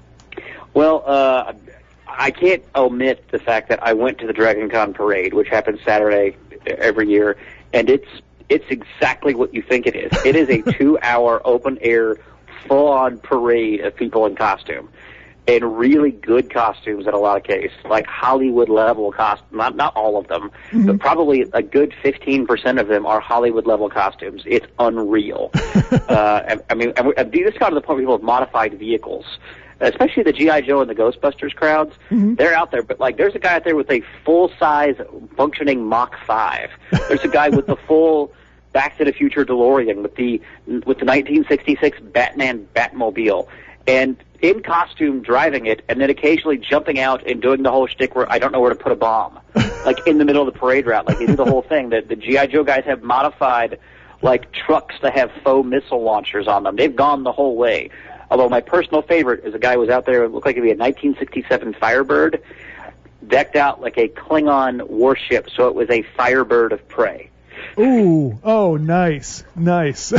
[SPEAKER 5] Well, uh, I can't omit the fact that I went to the Dragon Con parade, which happens Saturday every year, and it's. It's exactly what you think it is. It is a two-hour open-air, full-on parade of people in costume, and really good costumes in a lot of cases, like Hollywood-level costumes. Not not all of them, mm-hmm. but probably a good fifteen percent of them are Hollywood-level costumes. It's unreal. uh, I, I mean, and this got to the point where people have modified vehicles. Especially the G I. Joe and the Ghostbusters crowds, mm-hmm. they're out there. But, like, there's a guy out there with a full-size functioning Mach five. There's a guy with the full Back to the Future DeLorean with the with the nineteen sixty-six Batman Batmobile. And in costume driving it, and then occasionally jumping out and doing the whole shtick where I don't know where to put a bomb. Like, in the middle of the parade route. Like, they do the whole thing. The, the G I. Joe guys have modified like trucks that have faux missile launchers on them. They've gone the whole way. Although my personal favorite is a guy who was out there, it looked like it'd be a nineteen sixty-seven Firebird, decked out like a Klingon warship, so it was a Firebird of prey.
[SPEAKER 2] Ooh, oh, nice, nice.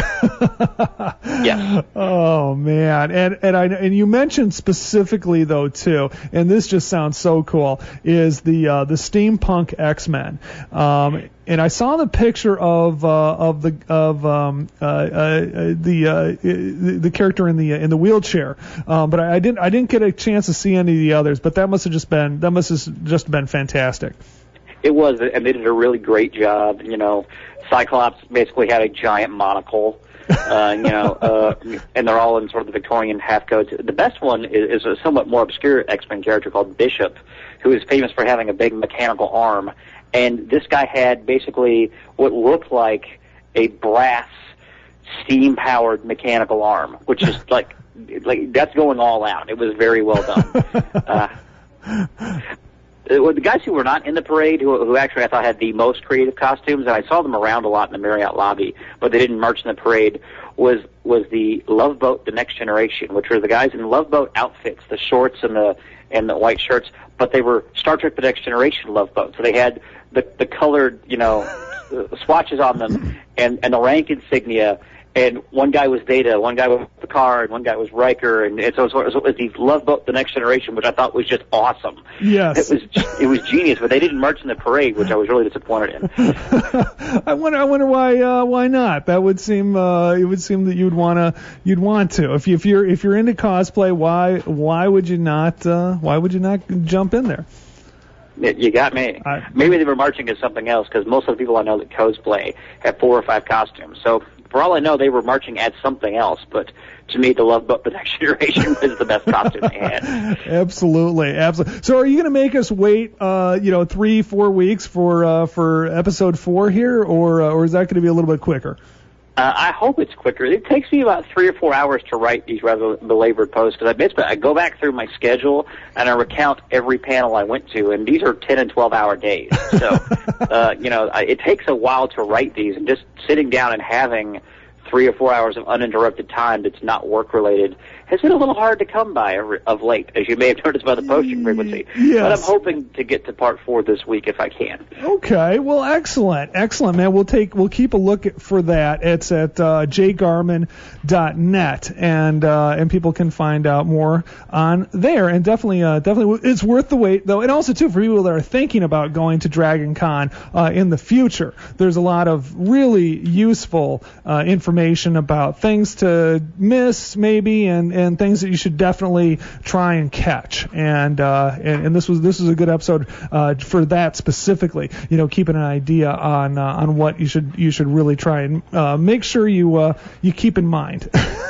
[SPEAKER 5] Yes.
[SPEAKER 2] Oh man, and and I and you mentioned specifically though too, and this just sounds so cool, is the uh, the steampunk X-Men. Um, and I saw the picture of uh, of the of um, uh, uh, the, uh, the the character in the in the wheelchair, um, but I, I didn't I didn't get a chance to see any of the others. But that must have just been that must have just been fantastic.
[SPEAKER 5] It was, and they did a really great job. You know, Cyclops basically had a giant monocle, uh, you know, uh, and they're all in sort of the Victorian half coats. The best one is, is a somewhat more obscure X-Men character called Bishop, who is famous for having a big mechanical arm. And this guy had basically what looked like a brass, steam-powered mechanical arm, which is like, like that's going all out. It was very well done. Uh, the guys who were not in the parade, who, who actually I thought had the most creative costumes, and I saw them around a lot in the Marriott lobby, but they didn't march in the parade, was was the Love Boat: The Next Generation, which were the guys in Love Boat outfits, the shorts and the and the white shirts, but they were Star Trek: The Next Generation Love Boat, so they had the the colored, you know, swatches on them and and the rank insignia. And one guy was Data, one guy was Picard, one guy was Riker, and, and so it was, it was the Love Boat: The Next Generation, which I thought was just awesome.
[SPEAKER 2] Yes,
[SPEAKER 5] it was it was genius, but they didn't march in the parade, which I was really disappointed in.
[SPEAKER 2] I wonder, I wonder why uh, why not? That would seem uh, it would seem that you'd wanna you'd want to if you, if you're if you're into cosplay. Why why would you not uh, why would you not jump in there?
[SPEAKER 5] You got me. I, Maybe they were marching as something else, because most of the people I know that cosplay have four or five costumes. So for all I know, they were marching as something else. But to me, the Love Boat: The Next Generation was the best costume they had.
[SPEAKER 2] Absolutely, absolutely. So are you going to make us wait, uh, you know, three, four weeks for uh, for episode four here, or uh, or is that going to be a little bit quicker?
[SPEAKER 5] Uh, I hope it's quicker. It takes me about three or four hours to write these rather belabored posts, because I basically I go back through my schedule and I recount every panel I went to, and these are ten and twelve hour days. So, uh, you know, it takes a while to write these, and just sitting down and having three or four hours of uninterrupted time that's not work related has been a little hard to come by of late, as you may have noticed by the posting frequency.
[SPEAKER 2] Yes.
[SPEAKER 5] But I'm hoping to get to part four this week if I can.
[SPEAKER 2] Okay, well, excellent, excellent, man. We'll take, we'll keep a look for that. It's at uh, j garmin dot net, and uh, and people can find out more on there. And definitely, uh, definitely, it's worth the wait, though. And also, too, for people that are thinking about going to Dragon Con uh, in the future, there's a lot of really useful uh, information about things to miss, maybe, and and things that you should definitely try and catch. And uh, and, and this was this was a good episode uh, for that specifically. You know, keeping an idea on uh, on what you should you should really try and uh, make sure you uh, you keep in mind.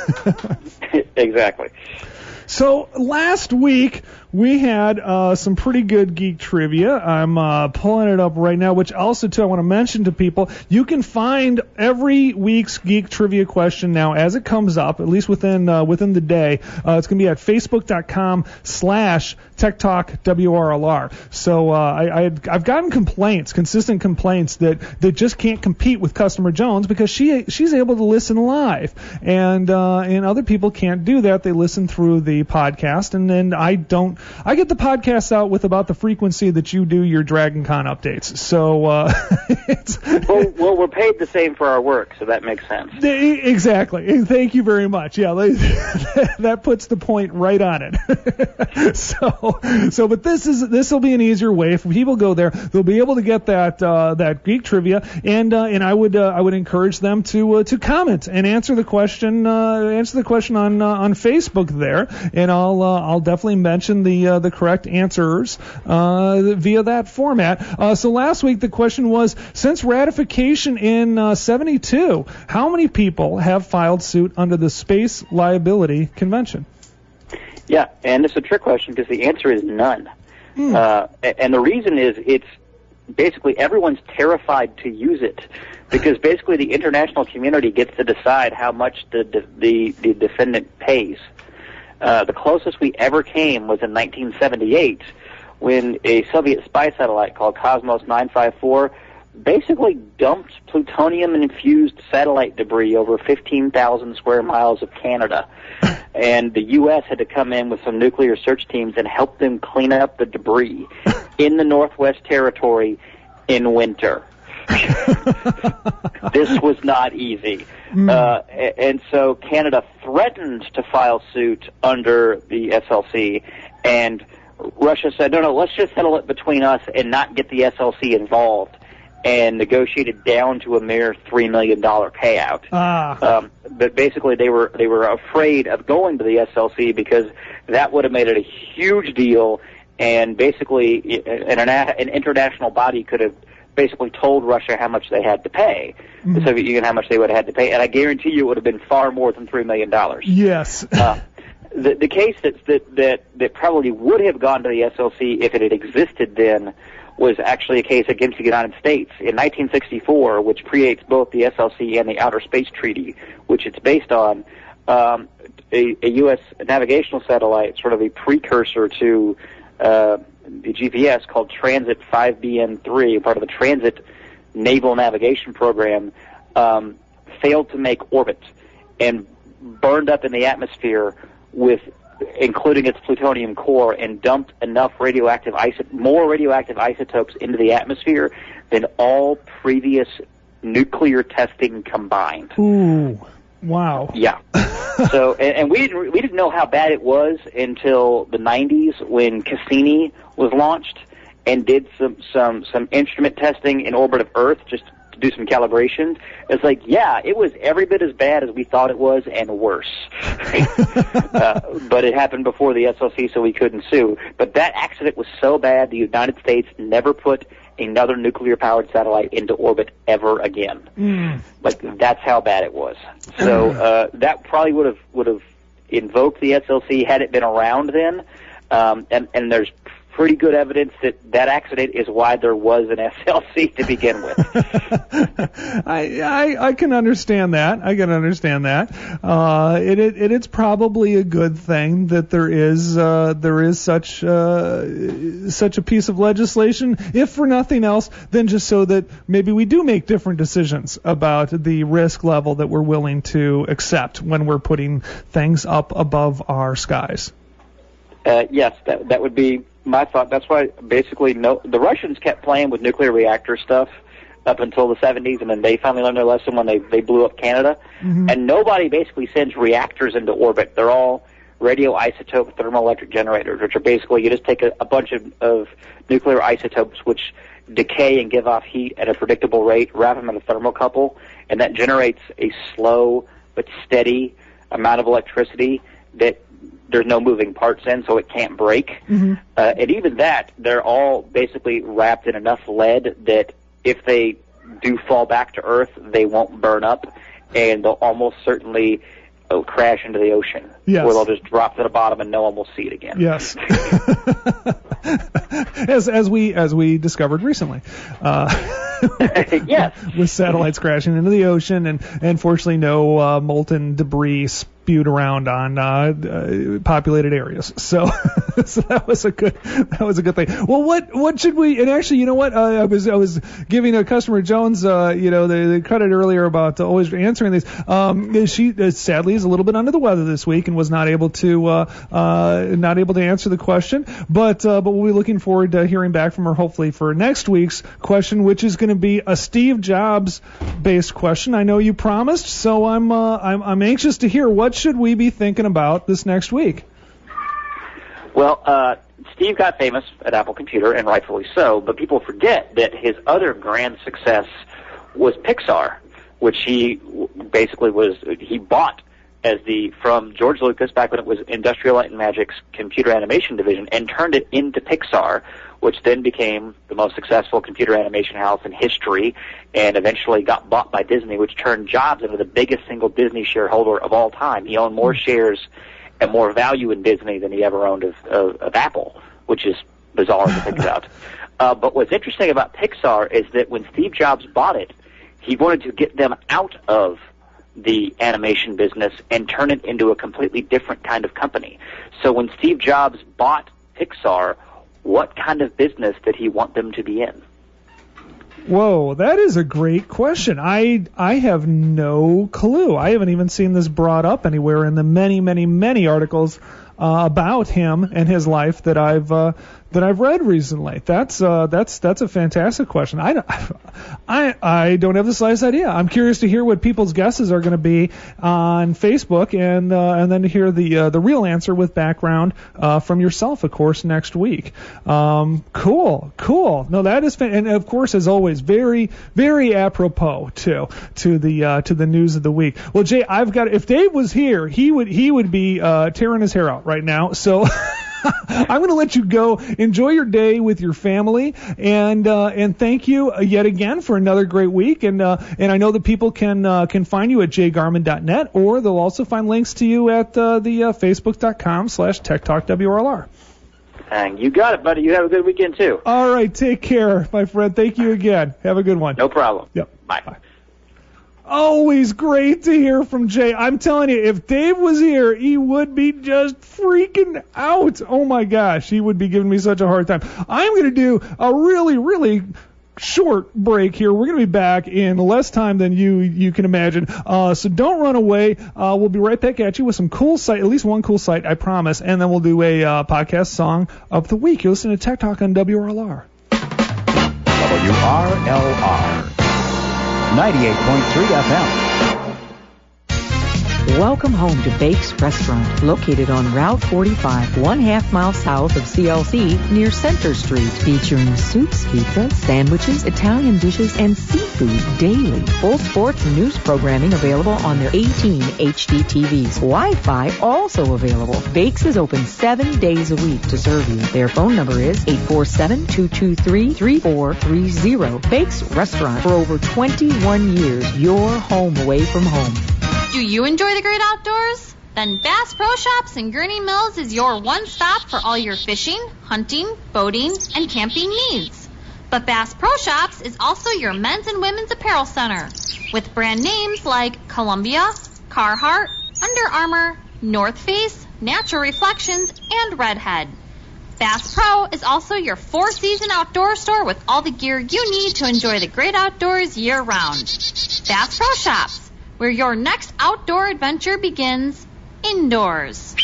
[SPEAKER 5] Exactly.
[SPEAKER 2] So last week we had uh, some pretty good geek trivia. I'm uh, pulling it up right now, which also, too, I want to mention to people, you can find every week's geek trivia question now as it comes up, at least within uh, within the day. Uh, it's going to be at facebook.com slash Tech Talk W R L R. So uh, I, I had, I've gotten complaints, consistent complaints, that that just can't compete with Customer Jones because she she's able to listen live, and uh, and other people can't do that. They listen through the podcast, and then I don't. I get the podcasts out with about the frequency that you do your Dragon Con updates. So uh, it's
[SPEAKER 5] well, well, we're paid the same for our work, so that makes sense.
[SPEAKER 2] Exactly. Thank you very much. Yeah, that puts the point right on it. so, so, but this is this will be an easier way. If people go there, they'll be able to get that uh, that geek trivia, and uh, and I would uh, I would encourage them to uh, to comment and answer the question uh, answer the question on uh, on Facebook there, and I'll uh, I'll definitely mention the uh, the correct answers uh, via that format. Uh, so last week the question was, since ratification in uh, seventy-two, how many people have filed suit under the Space Liability Convention?
[SPEAKER 5] Yeah, and it's a trick question because the answer is none.
[SPEAKER 2] Mm.
[SPEAKER 5] Uh, and the reason is it's basically everyone's terrified to use it, because basically the international community gets to decide how much the the, the defendant pays. Uh, the closest we ever came was in nineteen seventy-eight, when a Soviet spy satellite called Cosmos nine five four basically dumped plutonium-infused satellite debris over fifteen thousand square miles of Canada. And the U S had to come in with some nuclear search teams and help them clean up the debris in the Northwest Territory in winter. This was not easy. Mm. Uh, and so Canada threatened to file suit under the S L C, and Russia said, no, no, let's just settle it between us and not get the S L C involved, and negotiated down to a mere three million dollars payout.
[SPEAKER 2] Ah. Um,
[SPEAKER 5] but basically they were they were afraid of going to the S L C because that would have made it a huge deal, and basically an, an international body could have basically told Russia how much they had to pay, mm-hmm. the Soviet Union how much they would have had to pay, and I guarantee you it would have been far more than three million dollars.
[SPEAKER 2] Yes.
[SPEAKER 5] uh, the, the case that, that, that, that probably would have gone to the S L C if it had existed then was actually a case against the United States. In nineteen sixty-four, which predates both the S L C and the Outer Space Treaty, which it's based on, um, a, a U S navigational satellite, sort of a precursor to uh, the G P S, called Transit five B N three, part of the Transit Naval Navigation Program, um, failed to make orbit and burned up in the atmosphere with, including its plutonium core, and dumped enough radioactive iso- more radioactive isotopes into the atmosphere than all previous nuclear testing combined.
[SPEAKER 2] Ooh, wow.
[SPEAKER 5] Yeah. So, and, and we didn't we didn't know how bad it was until the nineties when Cassini was launched and did some some some instrument testing in orbit of Earth just to do some calibrations. It's like, yeah, it was every bit as bad as we thought it was and worse. uh, but it happened before the S L C, so we couldn't sue. But that accident was so bad, the United States never put another nuclear-powered satellite into orbit ever again.
[SPEAKER 2] Mm.
[SPEAKER 5] Like, that's how bad it was. So uh, that probably would have would have invoked the S L C had it been around then. Um, and, and there's pretty good evidence that that accident is why there was an S L C to begin with.
[SPEAKER 2] I, I I can understand that. I can understand that. Uh, it, it it it's probably a good thing that there is uh, there is such uh, such a piece of legislation, if for nothing else, than just so that maybe we do make different decisions about the risk level that we're willing to accept when we're putting things up above our skies.
[SPEAKER 5] Uh, yes, that that would be my thought. That's why basically no, the Russians kept playing with nuclear reactor stuff up until the seventies, and then they finally learned their lesson when they, they blew up Canada. Mm-hmm. And nobody basically sends reactors into orbit. They're all radioisotope thermoelectric generators, which are basically you just take a, a bunch of, of nuclear isotopes which decay and give off heat at a predictable rate, wrap them in a thermocouple, and that generates a slow but steady amount of electricity that there's no moving parts in, so it can't break. Mm-hmm. Uh, and even that, they're all basically wrapped in enough lead that if they do fall back to Earth, they won't burn up, and they'll almost certainly uh, crash into the ocean,
[SPEAKER 2] yes.
[SPEAKER 5] where they'll just drop to the bottom and no one will see it again.
[SPEAKER 2] Yes. as as we as we discovered recently. Uh,
[SPEAKER 5] yes.
[SPEAKER 2] With satellites crashing into the ocean, and, and fortunately no uh, molten debris spewed around on uh, uh, populated areas. So, so that was a good that was a good thing. Well, what what should we? And actually, you know what? Uh, I was I was giving a customer Jones, uh, you know, the, the credit earlier about uh, always answering these. Um, she uh, sadly is a little bit under the weather this week and was not able to uh, uh, not able to answer the question. But uh, but we'll be looking forward to hearing back from her hopefully for next week's question, which is going to be a Steve Jobs based question. I know you promised, so I'm uh, I'm I'm anxious to hear what should we be thinking about this next week.
[SPEAKER 5] Well, uh, Steve got famous at Apple Computer, and rightfully so, but people forget that his other grand success was Pixar, which he basically was, he bought as the, from George Lucas back when it was Industrial Light and Magic's computer animation division, and turned it into Pixar, which then became the most successful computer animation house in history, and eventually got bought by Disney, which turned Jobs into the biggest single Disney shareholder of all time. He owned more shares and more value in Disney than he ever owned of, of, of Apple, which is bizarre to think about. Uh, but what's interesting about Pixar is that when Steve Jobs bought it, he wanted to get them out of the animation business and turn it into a completely different kind of company. So when Steve Jobs bought Pixar, what kind of business did he want them to be in?
[SPEAKER 2] Whoa, that is a great question. I I have no clue. I haven't even seen this brought up anywhere in the many, many, many articles uh, about him and his life that I've uh, that I've read recently. That's uh, that's that's a fantastic question. I don't, I I don't have the slightest idea. I'm curious to hear what people's guesses are going to be on Facebook, and uh, and then to hear the uh, the real answer with background uh, from yourself, of course, next week. Um, cool, cool. No, that is fan- and of course, as always, very very apropos to to the uh, to the news of the week. Well, Jay, I've got. If Dave was here, he would he would be uh, tearing his hair out right now. So. I'm going to let you go. Enjoy your day with your family, and uh, and thank you yet again for another great week. And uh, and I know that people can uh, can find you at j garmin dot net, or they'll also find links to you at uh, the uh, facebook dot com slash tech talk W R L R.
[SPEAKER 5] And you got it, buddy. You have a good weekend too.
[SPEAKER 2] All right, take care, my friend. Thank you again. Have a good one.
[SPEAKER 5] No problem.
[SPEAKER 2] Yep.
[SPEAKER 5] Bye.
[SPEAKER 2] Bye. Always great to hear from Jay. I'm telling you, if Dave was here, he would be just freaking out. Oh, my gosh. He would be giving me such a hard time. I'm going to do a really, really short break here. We're going to be back in less time than you you can imagine. Uh, so don't run away. Uh, we'll be right back at you with some cool site, at least one cool site, I promise. And then we'll do a uh, podcast song of the week. You're listening to Tech Talk on W R L R.
[SPEAKER 6] W R L R. ninety-eight point three F M.
[SPEAKER 7] Welcome home to Bake's Restaurant, located on Route forty-five, one half mile south of C L C near Center Street, featuring soups, pizza, sandwiches, Italian dishes, and seafood daily. Full sports and news programming available on their eighteen H D T Vs. Wi-Fi also available. Bake's is open seven days a week to serve you. Their phone number is eight four seven, two two three, three four three zero. Bake's Restaurant, for over twenty-one years, your home away from home.
[SPEAKER 8] Do you enjoy the great outdoors? Then Bass Pro Shops in Gurney Mills is your one stop for all your fishing, hunting, boating, and camping needs. But Bass Pro Shops is also your men's and women's apparel center, with brand names like Columbia, Carhartt, Under Armour, North Face, Natural Reflections, and Redhead. Bass Pro is also your four-season outdoor store with all the gear you need to enjoy the great outdoors year-round. Bass Pro Shops, where your next outdoor adventure begins indoors.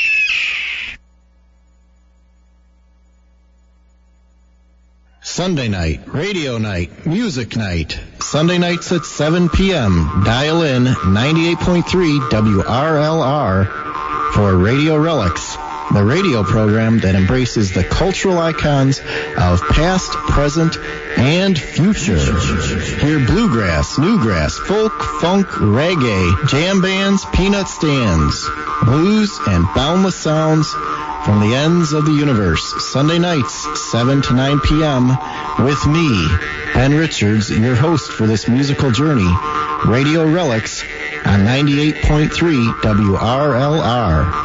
[SPEAKER 1] Sunday night, radio night, music night. Sunday nights at seven p.m. Dial in ninety-eight point three W R L R for Radio Relics, the radio program that embraces the cultural icons of past, present, and future. Hear bluegrass, newgrass, folk, funk, reggae, jam bands, peanut stands, blues, and boundless sounds from the ends of the universe. Sunday nights, seven to nine p.m. with me, Ben Richards, your host for this musical journey. Radio Relics on ninety-eight point three W R L R.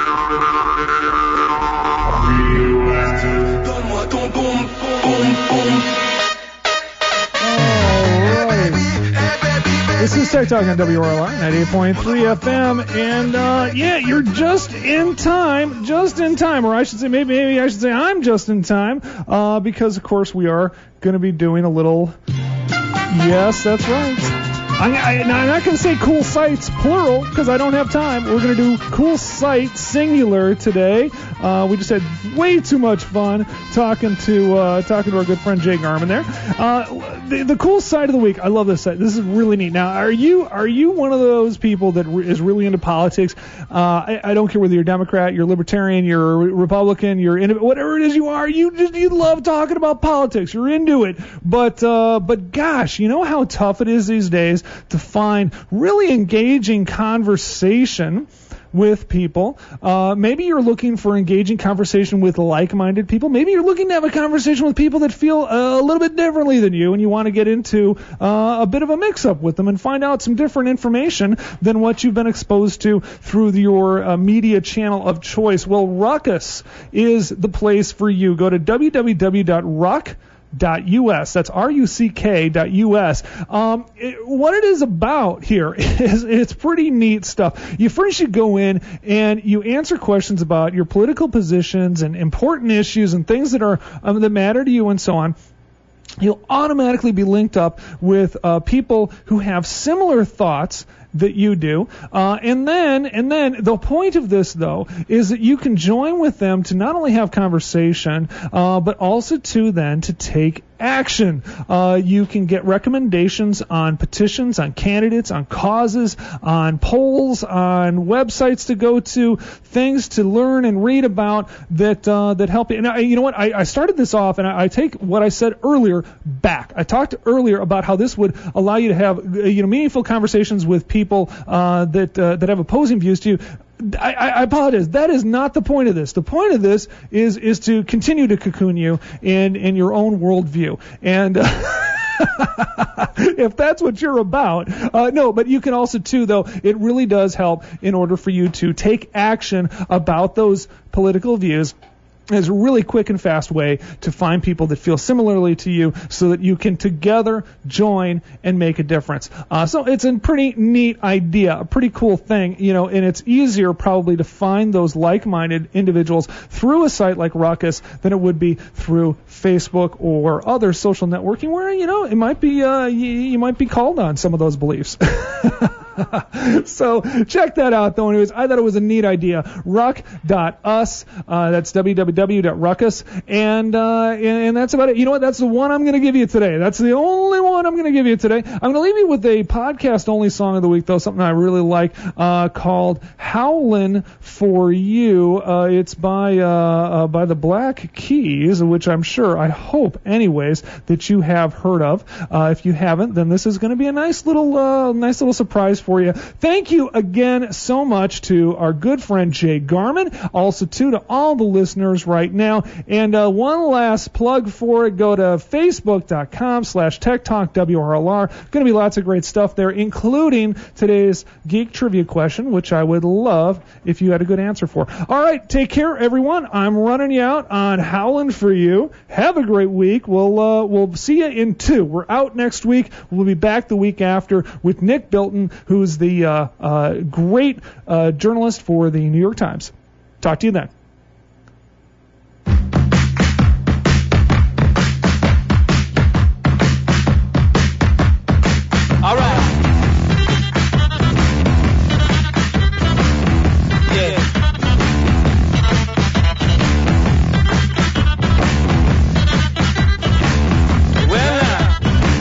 [SPEAKER 2] This is Tech Talk on W R L R, ninety-eight point three F M, and uh, yeah, you're just in time, just in time, or I should say, maybe, maybe I should say I'm just in time, uh, because of course we are going to be doing a little, yes, that's right. I, I, now I'm not going to say cool sites, plural, because I don't have time. We're going to do cool site, singular, today. Uh, we just had way too much fun talking to uh, talking to our good friend Jay Garmin there. Uh, the, the cool site of the week. I love this site. This is really neat. Now, are you are you one of those people that re- is really into politics? Uh, I, I don't care whether you're Democrat, you're Libertarian, you're Republican, you're in, whatever it is you are. You just you love talking about politics. You're into it. But uh, but gosh, you know how tough it is these days to find really engaging conversation with people. Uh, maybe you're looking for engaging conversation with like-minded people. Maybe you're looking to have a conversation with people that feel a little bit differently than you, and you want to get into uh, a bit of a mix-up with them and find out some different information than what you've been exposed to through your uh, media channel of choice. Well, Ruckus is the place for you. Go to w w w dot ruck dot U S. That's R U C K dot U S. Um, it, what it is about here is it's pretty neat stuff. You first you go in and you answer questions about your political positions and important issues and things that are um, that matter to you and so on. you'll automatically be linked up with uh, people who have similar thoughts that you do, uh, and then and then the point of this though is that you can join with them to not only have conversation, uh, but also to then to take action. Uh, you can get recommendations on petitions, on candidates, on causes, on polls, on websites to go to, things to learn and read about that uh, that help you. And I, you know what? I, I started this off, and I, I take what I said earlier back. I talked earlier about how this would allow you to have you know meaningful conversations with people uh, that uh, that have opposing views to you. I, I apologize. That is not the point of this. The point of this is is to continue to cocoon you in, in your own worldview. And uh, if that's what you're about, uh, no, but you can also, too, though, it really does help in order for you to take action about those political views. It's a really quick and fast way to find people that feel similarly to you so that you can together join and make a difference. Uh, so it's a pretty neat idea, a pretty cool thing, you know, and it's easier probably to find those like-minded individuals through a site like Ruckus than it would be through Facebook or other social networking where, you know, it might be, uh, you, you might be called on some of those beliefs. So check that out, though. Anyways, I thought it was a neat idea. Ruck dot us. Uh, that's w w w dot ruckus. And, uh, and and that's about it. You know what? That's the one I'm going to give you today. That's the only one I'm going to give you today. I'm going to leave you with a podcast-only song of the week, though, something I really like, uh, called Howlin' for You. Uh, it's by uh, uh, by the Black Keys, which I'm sure, I hope, anyways, that you have heard of. Uh, if you haven't, then this is going to be a nice little uh, nice little surprise for you. Thank you again so much to our good friend Jay Garman, also too to all the listeners right now. And uh, one last plug for it, go to facebook.com slash Tech Talk W R L R. Going to be lots of great stuff there, including today's Geek Trivia question, which I would love if you had a good answer for. All right, take care, everyone. I'm running you out on Howlin' for You. Have a great week. We'll, uh, we'll see you in two. We're out next week. We'll be back the week after with Nick Bilton, who's the uh, uh, great uh, journalist for the New York Times. Talk to you then.
[SPEAKER 9] All right. Yeah. Well, now,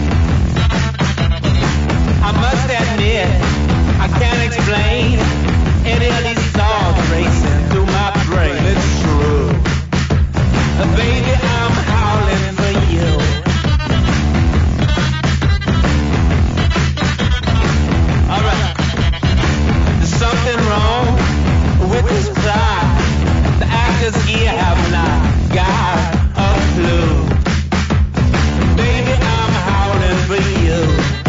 [SPEAKER 9] I must admit, I can't explain any of these thoughts racing through my brain. It's true. Uh, baby, I'm howling for you. All right. There's something wrong with this plot. The actors here have not got a clue. Baby, I'm howling for you.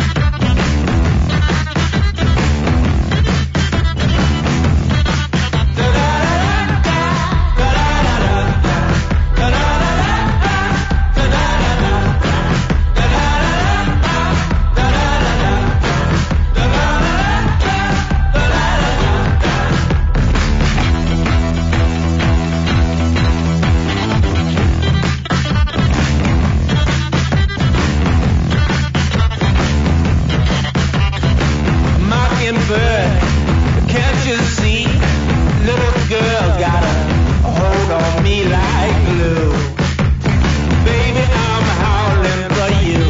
[SPEAKER 9] Can't you see? Little girl got a hold on me like glue. Baby, I'm howling for you.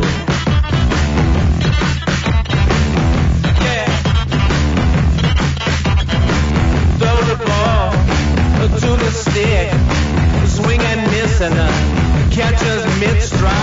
[SPEAKER 9] Yeah. Throw the ball to the stick, swing and miss, and the catcher's mid-stride.